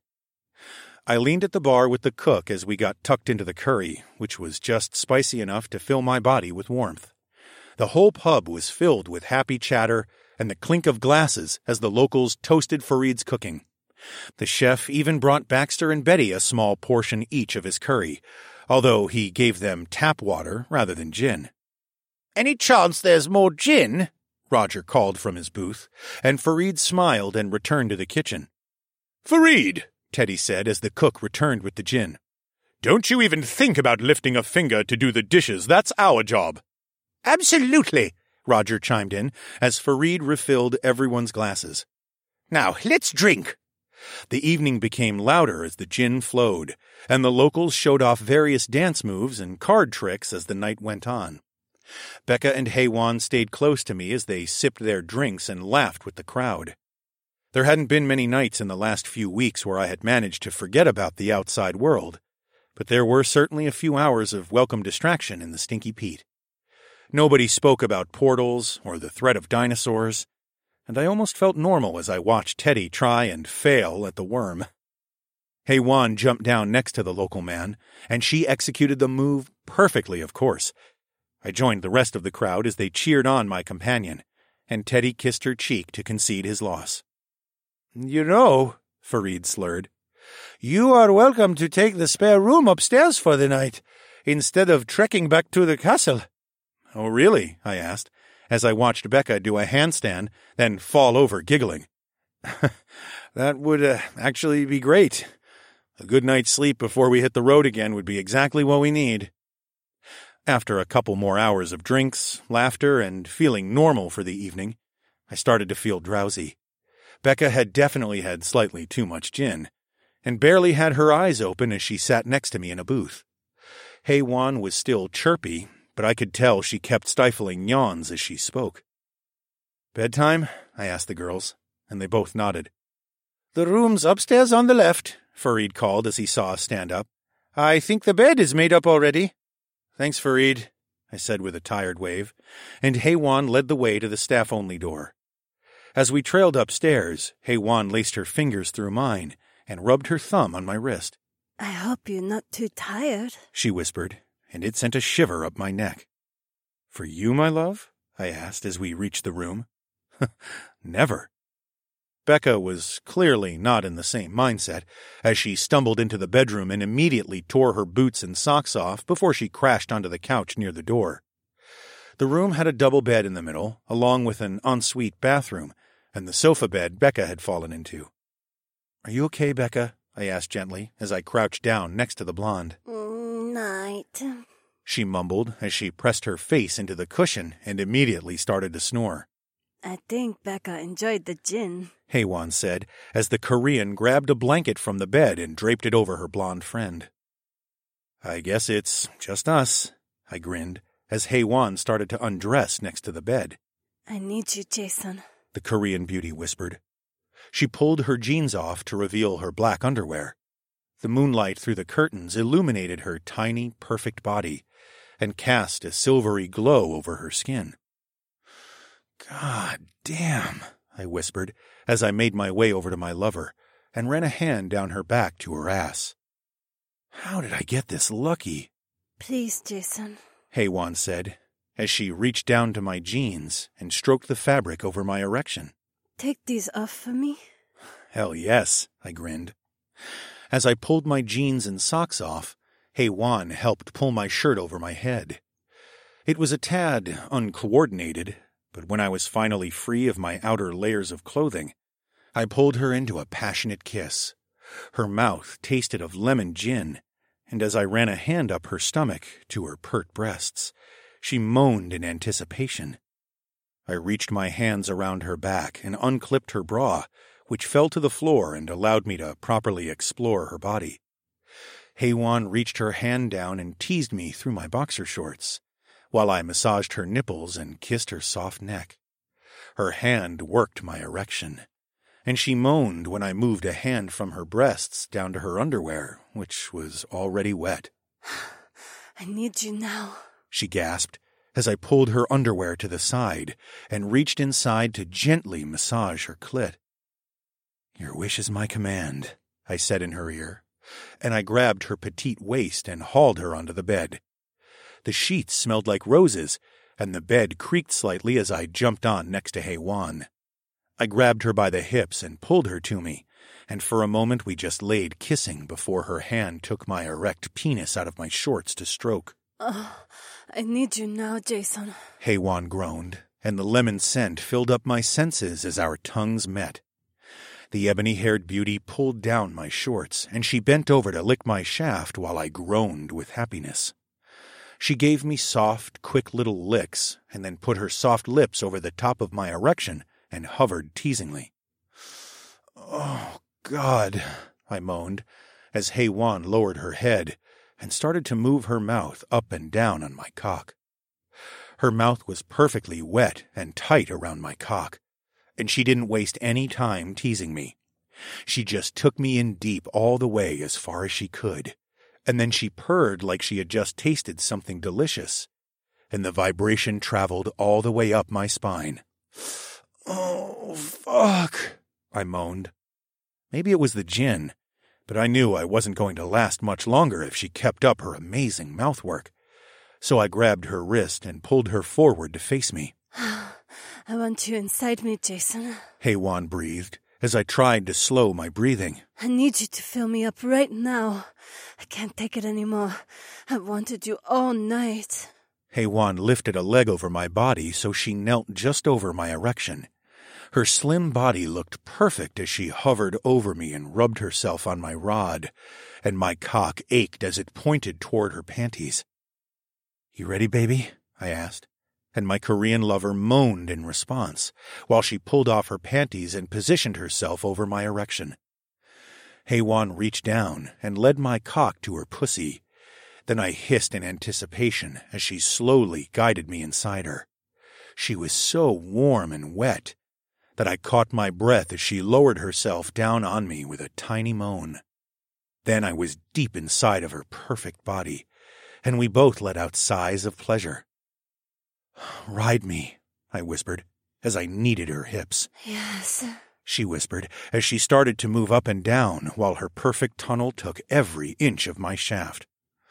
I leaned at the bar with the cook as we got tucked into the curry, which was just spicy enough to fill my body with warmth. The whole pub was filled with happy chatter and the clink of glasses as the locals toasted Fareed's cooking. The chef even brought Baxter and Betty a small portion each of his curry, although he gave them tap water rather than gin. "Any chance there's more gin?" Roger called from his booth, and Fareed smiled and returned to the kitchen. "Fareed," Teddy said as the cook returned with the gin. "Don't you even think about lifting a finger to do the dishes. That's our job." Absolutely, Roger chimed in as Farid refilled everyone's glasses. Now, let's drink. The evening became louder as the gin flowed, and the locals showed off various dance moves and card tricks as the night went on. Becca and Haywan stayed close to me as they sipped their drinks and laughed with the crowd. There hadn't been many nights in the last few weeks where I had managed to forget about the outside world, but there were certainly a few hours of welcome distraction in the Stinky Pete. Nobody spoke about portals or the threat of dinosaurs, and I almost felt normal as I watched Teddy try and fail at the worm. Haywan jumped down next to the local man, and she executed the move perfectly, of course. I joined the rest of the crowd as they cheered on my companion, and Teddy kissed her cheek to concede his loss. You know, Farid slurred, you are welcome to take the spare room upstairs for the night, instead of trekking back to the castle. Oh, really? I asked, as I watched Becca do a handstand, then fall over giggling. That would actually be great. A good night's sleep before we hit the road again would be exactly what we need. After a couple more hours of drinks, laughter, and feeling normal for the evening, I started to feel drowsy. Becca had definitely had slightly too much gin, and barely had her eyes open as she sat next to me in a booth. Haywan was still chirpy, but I could tell she kept stifling yawns as she spoke. "Bedtime?" I asked the girls, and they both nodded. "The room's upstairs on the left," Farid called as he saw us stand up. "I think the bed is made up already." "Thanks, Farid," I said with a tired wave, and Haywan led the way to the staff-only door. As we trailed upstairs, Haywan laced her fingers through mine and rubbed her thumb on my wrist. "I hope you're not too tired," she whispered, and it sent a shiver up my neck. "For you, my love?" I asked as we reached the room. Never. Becca was clearly not in the same mindset, as she stumbled into the bedroom and immediately tore her boots and socks off before she crashed onto the couch near the door. The room had a double bed in the middle, along with an ensuite bathroom, and the sofa bed Becca had fallen into. "Are you okay, Becca?" I asked gently as I crouched down next to the blonde. "Night," she mumbled as she pressed her face into the cushion and immediately started to snore. "I think Becca enjoyed the gin," Haywan said as the Korean grabbed a blanket from the bed and draped it over her blonde friend. "I guess it's just us," I grinned as Haywan started to undress next to the bed. "I need you, Jason," the Korean beauty whispered. She pulled her jeans off to reveal her black underwear. The moonlight through the curtains illuminated her tiny, perfect body and cast a silvery glow over her skin. "God damn," I whispered as I made my way over to my lover and ran a hand down her back to her ass. "How did I get this lucky?" "Please, Jason," Haywan said as she reached down to my jeans and stroked the fabric over my erection. "Take these off for me." "Hell yes," I grinned. As I pulled my jeans and socks off, Haywan helped pull my shirt over my head. It was a tad uncoordinated, but when I was finally free of my outer layers of clothing, I pulled her into a passionate kiss. Her mouth tasted of lemon gin, and as I ran a hand up her stomach to her pert breasts, she moaned in anticipation. I reached my hands around her back and unclipped her bra, which fell to the floor and allowed me to properly explore her body. Haywan reached her hand down and teased me through my boxer shorts, while I massaged her nipples and kissed her soft neck. Her hand worked my erection, and she moaned when I moved a hand from her breasts down to her underwear, which was already wet. "I need you now," she gasped, as I pulled her underwear to the side and reached inside to gently massage her clit. "Your wish is my command," I said in her ear, and I grabbed her petite waist and hauled her onto the bed. The sheets smelled like roses, and the bed creaked slightly as I jumped on next to Haywan. I grabbed her by the hips and pulled her to me, and for a moment we just laid kissing before her hand took my erect penis out of my shorts to stroke. "Oh, I need you now, Jason," Haywan groaned, and the lemon scent filled up my senses as our tongues met. The ebony-haired beauty pulled down my shorts, and she bent over to lick my shaft while I groaned with happiness. She gave me soft, quick little licks, and then put her soft lips over the top of my erection and hovered teasingly. "Oh, God," I moaned, as Hei-Wan lowered her head and started to move her mouth up and down on my cock. Her mouth was perfectly wet and tight around my cock, and she didn't waste any time teasing me. She just took me in deep all the way as far as she could, and then she purred like she had just tasted something delicious, and the vibration traveled all the way up my spine. "Oh, fuck," I moaned. Maybe it was the gin, but I knew I wasn't going to last much longer if she kept up her amazing mouthwork. So I grabbed her wrist and pulled her forward to face me. "I want you inside me, Jason." Hei-Wan breathed, as I tried to slow my breathing. "I need you to fill me up right now. I can't take it anymore. I've wanted you all night." Hei-Wan lifted a leg over my body so she knelt just over my erection. Her slim body looked perfect as she hovered over me and rubbed herself on my rod, and my cock ached as it pointed toward her panties. "You ready, baby?" I asked, and my Korean lover moaned in response, while she pulled off her panties and positioned herself over my erection. Hei-Wan reached down and led my cock to her pussy. Then I hissed in anticipation as she slowly guided me inside her. She was so warm and wet that I caught my breath as she lowered herself down on me with a tiny moan. Then I was deep inside of her perfect body, and we both let out sighs of pleasure. "Ride me," I whispered, as I kneaded her hips. "Yes," she whispered, as she started to move up and down while her perfect tunnel took every inch of my shaft.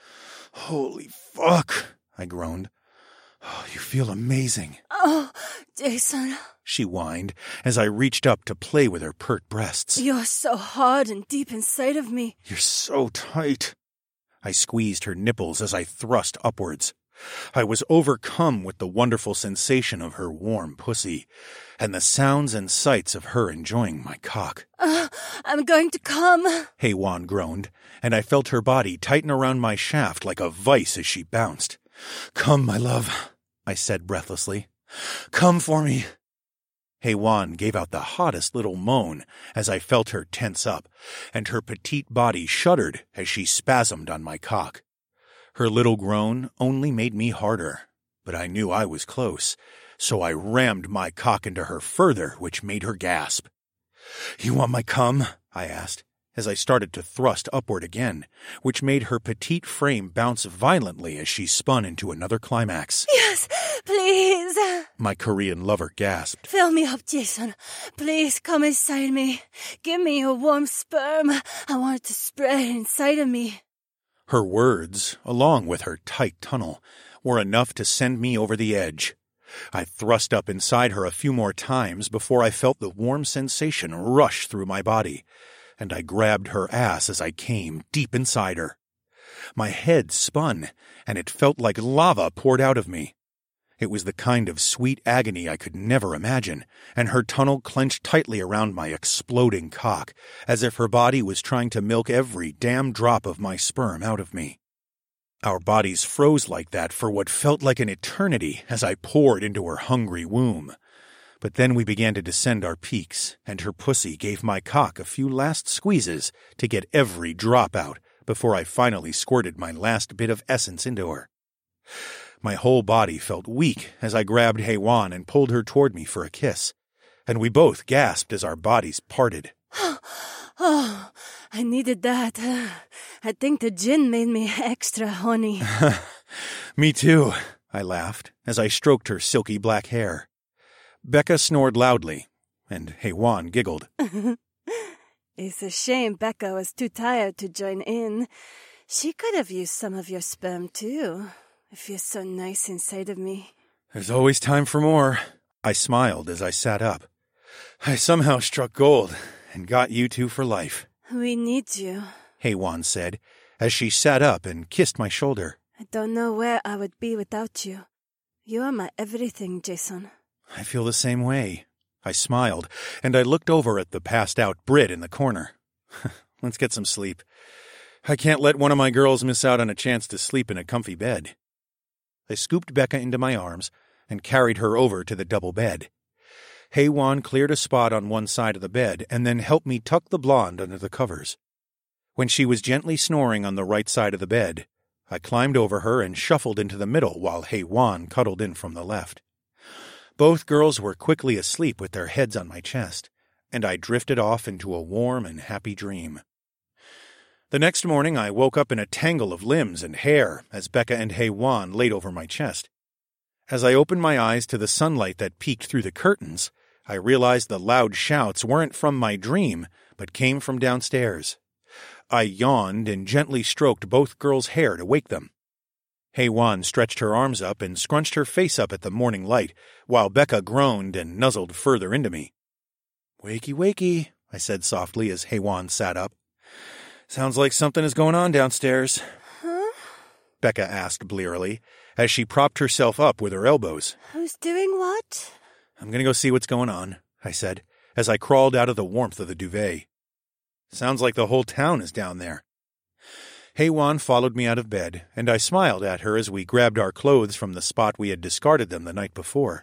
"Holy fuck," I groaned. "Oh, you feel amazing." "Oh, Jason," she whined, as I reached up to play with her pert breasts. "you're so hard and deep inside of me." "You're so tight." I squeezed her nipples as I thrust upwards. I was overcome with the wonderful sensation of her warm pussy, and the sounds and sights of her enjoying my cock. "I'm going to come," Hei-Wan groaned, and I felt her body tighten around my shaft like a vice as she bounced. "Come, my love," I said breathlessly. "Come for me." Hei-Wan gave out the hottest little moan as I felt her tense up, and her petite body shuddered as she spasmed on my cock. Her little groan only made me harder, but I knew I was close, so I rammed my cock into her further, which made her gasp. "You want my cum?" I asked, as I started to thrust upward again, which made her petite frame bounce violently as she spun into another climax. "Yes, please," my Korean lover gasped. "Fill me up, Jason. Please come inside me. Give me your warm sperm. I want it to spread inside of me." Her words, along with her tight tunnel, were enough to send me over the edge. I thrust up inside her a few more times before I felt the warm sensation rush through my body, and I grabbed her ass as I came deep inside her. My head spun, and it felt like lava poured out of me. It was the kind of sweet agony I could never imagine, and her tunnel clenched tightly around my exploding cock, as if her body was trying to milk every damn drop of my sperm out of me. Our bodies froze like that for what felt like an eternity as I poured into her hungry womb. But then we began to descend our peaks, and her pussy gave my cock a few last squeezes to get every drop out before I finally squirted my last bit of essence into her. My whole body felt weak as I grabbed Hei-Wan and pulled her toward me for a kiss, and we both gasped as our bodies parted. "Oh, I needed that. I think the gin made me extra horny." "Me too," I laughed as I stroked her silky black hair. Becca snored loudly, and Hei-Wan giggled. "It's a shame Becca was too tired to join in. She could have used some of your sperm, too. It feels so nice inside of me." "There's always time for more." I smiled as I sat up. "I somehow struck gold and got you two for life." "We need you," Hei-Wan said, as she sat up and kissed my shoulder. "I don't know where I would be without you. You are my everything, Jason." "I feel the same way." I smiled, and I looked over at the passed-out Brit in the corner. "Let's get some sleep. I can't let one of my girls miss out on a chance to sleep in a comfy bed." I scooped Becca into my arms and carried her over to the double bed. Haywan cleared a spot on one side of the bed and then helped me tuck the blonde under the covers. When she was gently snoring on the right side of the bed, I climbed over her and shuffled into the middle while Haywan cuddled in from the left. Both girls were quickly asleep with their heads on my chest, and I drifted off into a warm and happy dream. The next morning I woke up in a tangle of limbs and hair as Becca and Haywan laid over my chest. As I opened my eyes to the sunlight that peeked through the curtains, I realized the loud shouts weren't from my dream, but came from downstairs. I yawned and gently stroked both girls' hair to wake them. Haywan stretched her arms up and scrunched her face up at the morning light, while Becca groaned and nuzzled further into me. "Wakey, wakey," I said softly as Haywan sat up. "Sounds like something is going on downstairs." Huh? Becca asked blearily, as she propped herself up with her elbows. Who's doing what? "I'm going to go see what's going on," I said, as I crawled out of the warmth of the duvet. "Sounds like the whole town is down there." Haywan followed me out of bed, and I smiled at her as we grabbed our clothes from the spot we had discarded them the night before.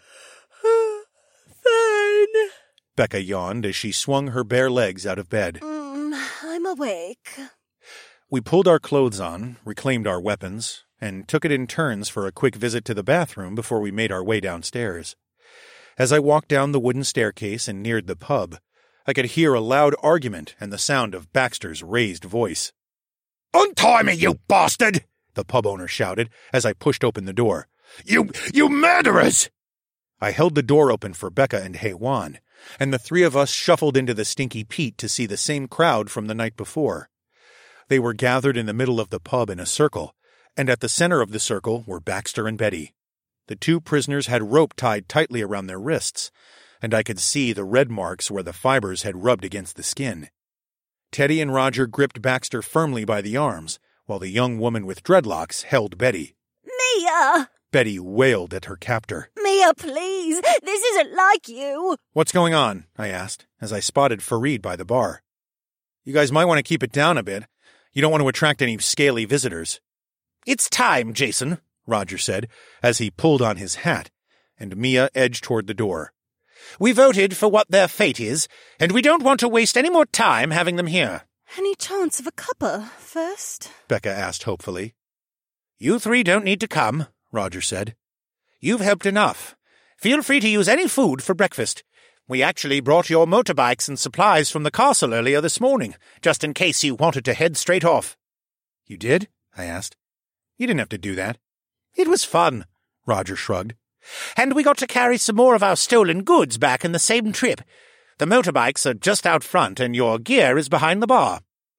Fine. Becca yawned as she swung her bare legs out of bed. I'm awake. We pulled our clothes on, reclaimed our weapons, and took it in turns for a quick visit to the bathroom before we made our way downstairs. As I walked down the wooden staircase and neared the pub, I could hear a loud argument and the sound of Baxter's raised voice. "Untie me, you bastard!" the pub owner shouted as I pushed open the door. You murderers!" I held the door open for Becca and Haywan, and the three of us shuffled into the Stinky Pete to see the same crowd from the night before. They were gathered in the middle of the pub in a circle, and at the center of the circle were Baxter and Betty. The two prisoners had rope tied tightly around their wrists, and I could see the red marks where the fibers had rubbed against the skin. Teddy and Roger gripped Baxter firmly by the arms, while the young woman with dreadlocks held Betty. Mia! Betty wailed at her captor. Mia, please! This isn't like you! "What's going on?" I asked, as I spotted Fareed by the bar. "You guys might want to keep it down a bit. You don't want to attract any scaly visitors." "It's time, Jason," Roger said, as he pulled on his hat, and Mia edged toward the door. "We voted for what their fate is, and we don't want to waste any more time having them here." Any chance of a cuppa first? Becca asked hopefully. "You three don't need to come," Roger said. "You've helped enough. Feel free to use any food for breakfast. We actually brought your motorbikes and supplies from the castle earlier this morning, just in case you wanted to head straight off." "You did?" I asked. "You didn't have to do that." "It was fun," Roger shrugged. "And we got to carry some more of our stolen goods back in the same trip. The motorbikes are just out front, and your gear is behind the bar."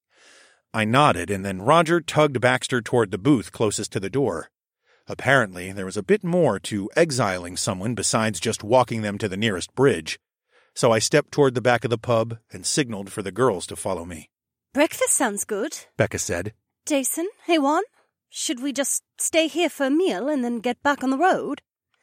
I nodded, and then Roger tugged Baxter toward the booth closest to the door. Apparently, there was a bit more to exiling someone besides just walking them to the nearest bridge. So I stepped toward the back of the pub and signaled for the girls to follow me. Breakfast sounds good, Becca said. Jason, Haywan, should we just stay here for a meal and then get back on the road?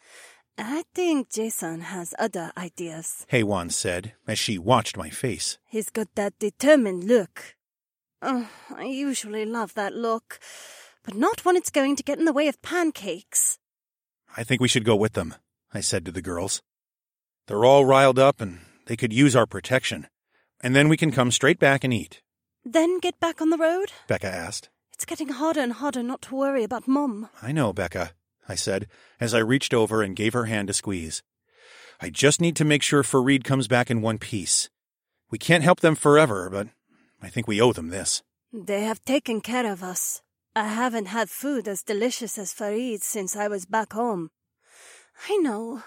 I think Jason has other ideas, Haywan said, as she watched my face. He's got that determined look. Oh, I usually love that look, but not when it's going to get in the way of pancakes. "I think we should go with them," I said to the girls. "They're all riled up and they could use our protection. And then we can come straight back and eat." Then get back on the road? Becca asked. It's getting harder and harder not to worry about Mom. "I know, Becca," I said, as I reached over and gave her hand a squeeze. "I just need to make sure Fareed comes back in one piece. We can't help them forever, but I think we owe them this." They have taken care of us. I haven't had food as delicious as Fareed's since I was back home. I know.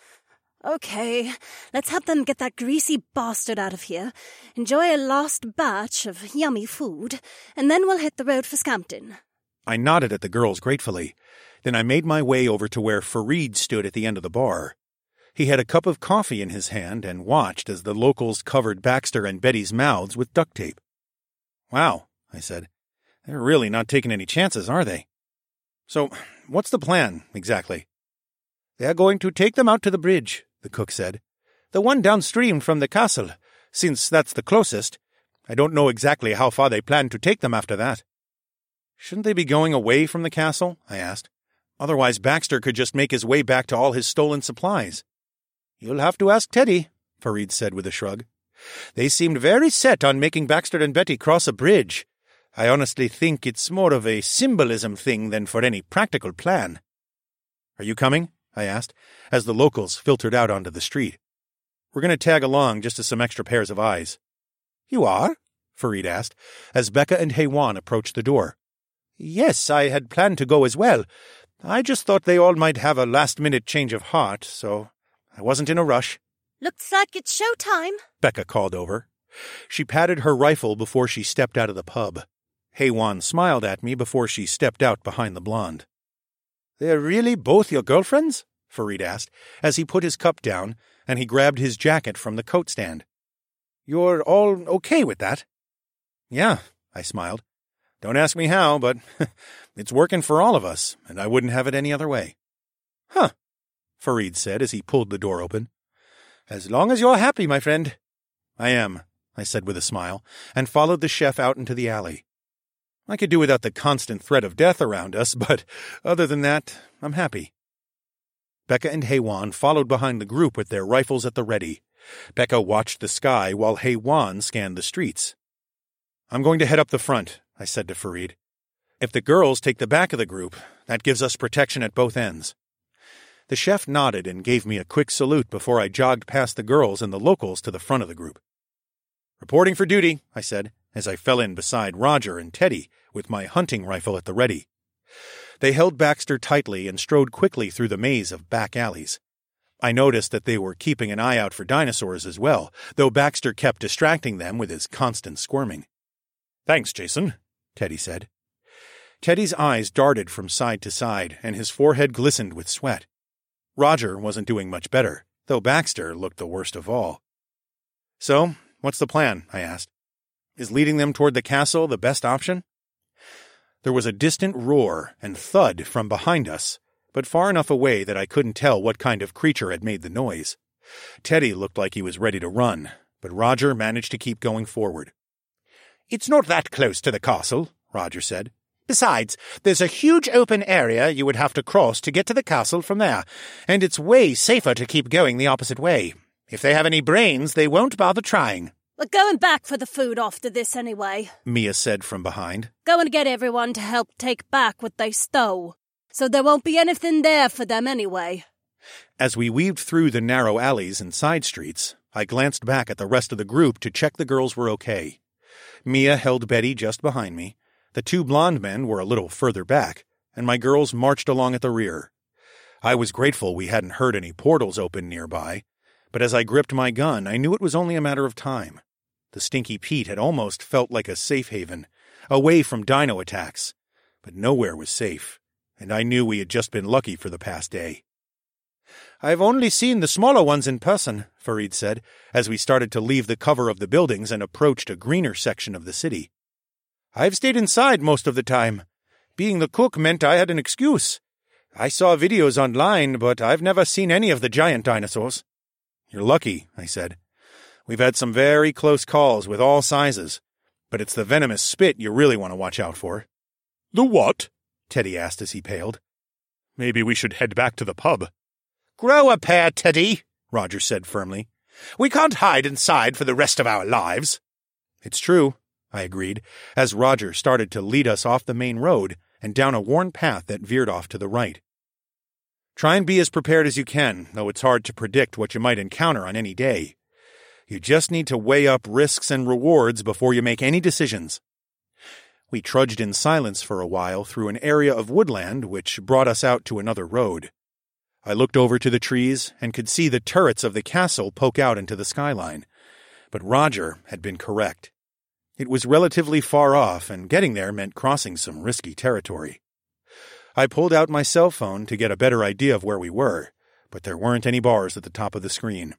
Okay, let's help them get that greasy bastard out of here, enjoy a last batch of yummy food, and then we'll hit the road for Scampton. I nodded at the girls gratefully. Then I made my way over to where Fareed stood at the end of the bar. He had a cup of coffee in his hand and watched as the locals covered Baxter and Betty's mouths with duct tape. "Wow," I said. "They're really not taking any chances, are they?" "So, what's the plan, exactly?" "They're going to take them out to the bridge," the cook said. "The one downstream from the castle, since that's the closest. I don't know exactly how far they plan to take them after that." "Shouldn't they be going away from the castle?" I asked. Otherwise, Baxter could just make his way back to all his stolen supplies. You'll have to ask Teddy, Farid said with a shrug. They seemed very set on making Baxter and Betty cross a bridge. I honestly think it's more of a symbolism thing than for any practical plan. Are you coming? I asked, as the locals filtered out onto the street. We're going to tag along just as some extra pairs of eyes. You are? Farid asked, as Becca and Haywan approached the door. Yes, I had planned to go as well. I just thought they all might have a last-minute change of heart, so I wasn't in a rush. Looks like it's showtime, Becca called over. She patted her rifle before she stepped out of the pub. Haywan smiled at me before she stepped out behind the blonde. They're really both your girlfriends? Farid asked, as he put his cup down, and he grabbed his jacket from the coat stand. You're all okay with that? Yeah, I smiled. Don't ask me how, but it's working for all of us, and I wouldn't have it any other way. Huh, Farid said as he pulled the door open. As long as you're happy, my friend. I am, I said with a smile, and followed the chef out into the alley. I could do without the constant threat of death around us, but other than that, I'm happy. Becca and Haywan followed behind the group with their rifles at the ready. Becca watched the sky while Haywan scanned the streets. I'm going to head up the front, I said to Farid. If the girls take the back of the group, that gives us protection at both ends. The chef nodded and gave me a quick salute before I jogged past the girls and the locals to the front of the group. Reporting for duty, I said, as I fell in beside Roger and Teddy with my hunting rifle at the ready. They held Baxter tightly and strode quickly through the maze of back alleys. I noticed that they were keeping an eye out for dinosaurs as well, though Baxter kept distracting them with his constant squirming. Thanks, Jason, Teddy said. Teddy's eyes darted from side to side, and his forehead glistened with sweat. Roger wasn't doing much better, though Baxter looked the worst of all. So, what's the plan? I asked. Is leading them toward the castle the best option? There was a distant roar and thud from behind us, but far enough away that I couldn't tell what kind of creature had made the noise. Teddy looked like he was ready to run, but Roger managed to keep going forward. It's not that close to the castle, Roger said. Besides, there's a huge open area you would have to cross to get to the castle from there, and it's way safer to keep going the opposite way. If they have any brains, they won't bother trying. We're going back for the food after this anyway, Mia said from behind. Going to get everyone to help take back what they stole, so there won't be anything there for them anyway. As we weaved through the narrow alleys and side streets, I glanced back at the rest of the group to check the girls were okay. Mia held Betty just behind me. The two blonde men were a little further back, and my girls marched along at the rear. I was grateful we hadn't heard any portals open nearby, but as I gripped my gun, I knew it was only a matter of time. The Stinky Pete had almost felt like a safe haven, away from dino attacks, but nowhere was safe, and I knew we had just been lucky for the past day. I've only seen the smaller ones in person, Farid said, as we started to leave the cover of the buildings and approached a greener section of the city. I've stayed inside most of the time. Being the cook meant I had an excuse. I saw videos online, but I've never seen any of the giant dinosaurs. You're lucky, I said. We've had some very close calls with all sizes, but it's the venomous spit you really want to watch out for. The what? Teddy asked as he paled. Maybe we should head back to the pub. Grow a pair, Teddy, Roger said firmly. We can't hide inside for the rest of our lives. It's true, I agreed, as Roger started to lead us off the main road and down a worn path that veered off to the right. Try and be as prepared as you can, though it's hard to predict what you might encounter on any day. You just need to weigh up risks and rewards before you make any decisions. We trudged in silence for a while through an area of woodland which brought us out to another road. I looked over to the trees and could see the turrets of the castle poke out into the skyline. But Roger had been correct. It was relatively far off, and getting there meant crossing some risky territory. I pulled out my cell phone to get a better idea of where we were, but there weren't any bars at the top of the screen.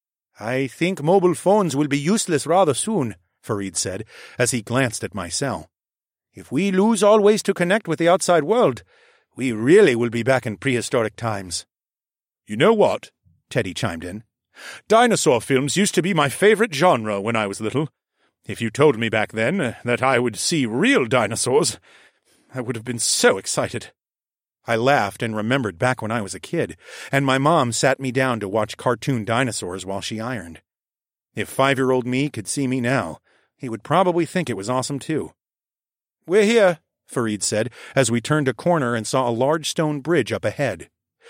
I think mobile phones will be useless rather soon, Farid said, as he glanced at my cell. If we lose all ways to connect with the outside world, we really will be back in prehistoric times. You know what? Teddy chimed in. Dinosaur films used to be my favorite genre when I was little. If you told me back then that I would see real dinosaurs, I would have been so excited. I laughed and remembered back when I was a kid, and my mom sat me down to watch cartoon dinosaurs while she ironed. If 5-year-old me could see me now, he would probably think it was awesome too. "We're here," Farid said, as we turned a corner and saw a large stone bridge up ahead.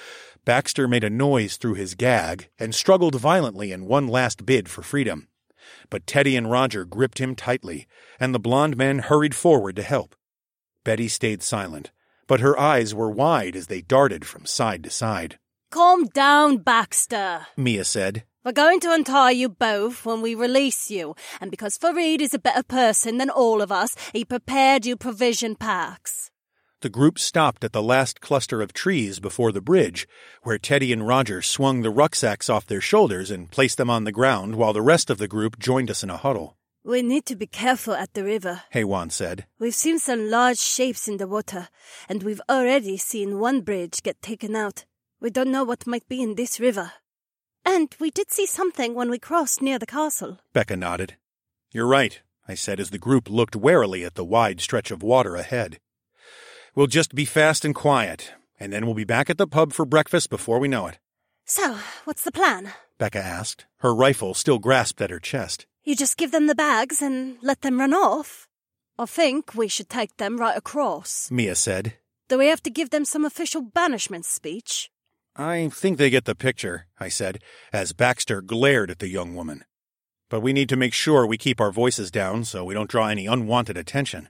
Baxter made a noise through his gag and struggled violently in one last bid for freedom. But Teddy and Roger gripped him tightly, and the blond men hurried forward to help. Betty stayed silent, but her eyes were wide as they darted from side to side. "Calm down, Baxter," Mia said. "We're going to untie you both when we release you, and because Farid is a better person than all of us, he prepared you provision packs." The group stopped at the last cluster of trees before the bridge, where Teddy and Roger swung the rucksacks off their shoulders and placed them on the ground while the rest of the group joined us in a huddle. "We need to be careful at the river," Haywan said. "We've seen some large shapes in the water, and we've already seen one bridge get taken out. We don't know what might be in this river." "And we did see something when we crossed near the castle," Becca nodded. "You're right," I said as the group looked warily at the wide stretch of water ahead. "We'll just be fast and quiet, and then we'll be back at the pub for breakfast before we know it." "So, what's the plan?" Becca asked, her rifle still grasped at her chest. "You just give them the bags and let them run off?" "I think we should take them right across," Mia said. "Do we have to give them some official banishment speech?" "I think they get the picture," I said, as Baxter glared at the young woman. "But we need to make sure we keep our voices down so we don't draw any unwanted attention."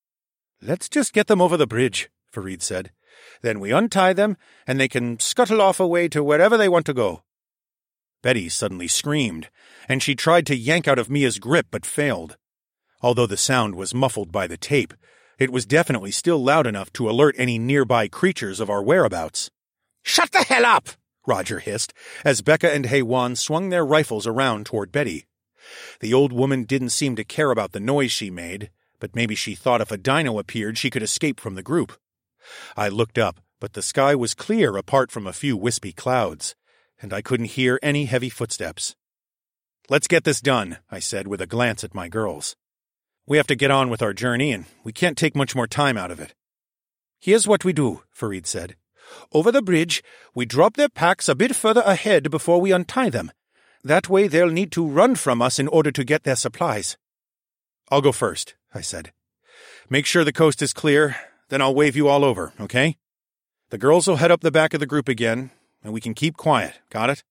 "Let's just get them over the bridge," Farid said. "Then we untie them, and they can scuttle off away to wherever they want to go." Betty suddenly screamed, and she tried to yank out of Mia's grip but failed. Although the sound was muffled by the tape, it was definitely still loud enough to alert any nearby creatures of our whereabouts. "Shut the hell up!" Roger hissed, as Becca and Haywan swung their rifles around toward Betty. The old woman didn't seem to care about the noise she made, but maybe she thought if a dino appeared she could escape from the group. I looked up, but the sky was clear apart from a few wispy clouds, and I couldn't hear any heavy footsteps. "Let's get this done," I said with a glance at my girls. "We have to get on with our journey, and we can't take much more time out of it." "Here's what we do," Farid said. "Over the bridge, we drop their packs a bit further ahead before we untie them. That way they'll need to run from us in order to get their supplies." "I'll go first," I said. "Make sure the coast is clear, then I'll wave you all over, okay? The girls will head up the back of the group again, and we can keep quiet, got it?"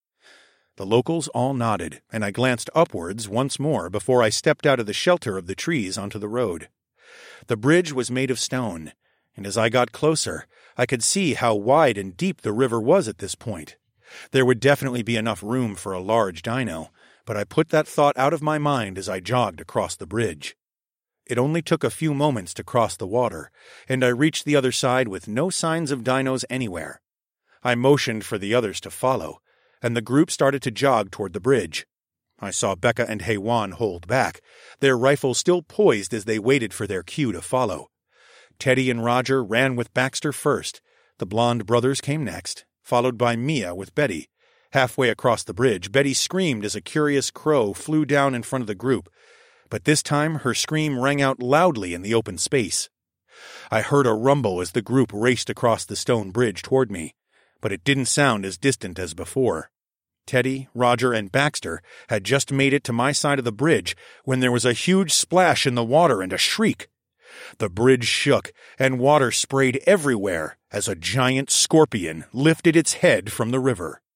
The locals all nodded, and I glanced upwards once more before I stepped out of the shelter of the trees onto the road. The bridge was made of stone, and as I got closer, I could see how wide and deep the river was at this point. There would definitely be enough room for a large dino, but I put that thought out of my mind as I jogged across the bridge. It only took a few moments to cross the water, and I reached the other side with no signs of dinos anywhere. I motioned for the others to follow, and the group started to jog toward the bridge. I saw Becca and Haywan hold back, their rifles still poised as they waited for their cue to follow. Teddy and Roger ran with Baxter first. The blonde brothers came next, followed by Mia with Betty. Halfway across the bridge, Betty screamed as a curious crow flew down in front of the group, but this time her scream rang out loudly in the open space. I heard a rumble as the group raced across the stone bridge toward me, but it didn't sound as distant as before. Teddy, Roger, and Baxter had just made it to my side of the bridge when there was a huge splash in the water and a shriek. The bridge shook, and water sprayed everywhere as a giant scorpion lifted its head from the river.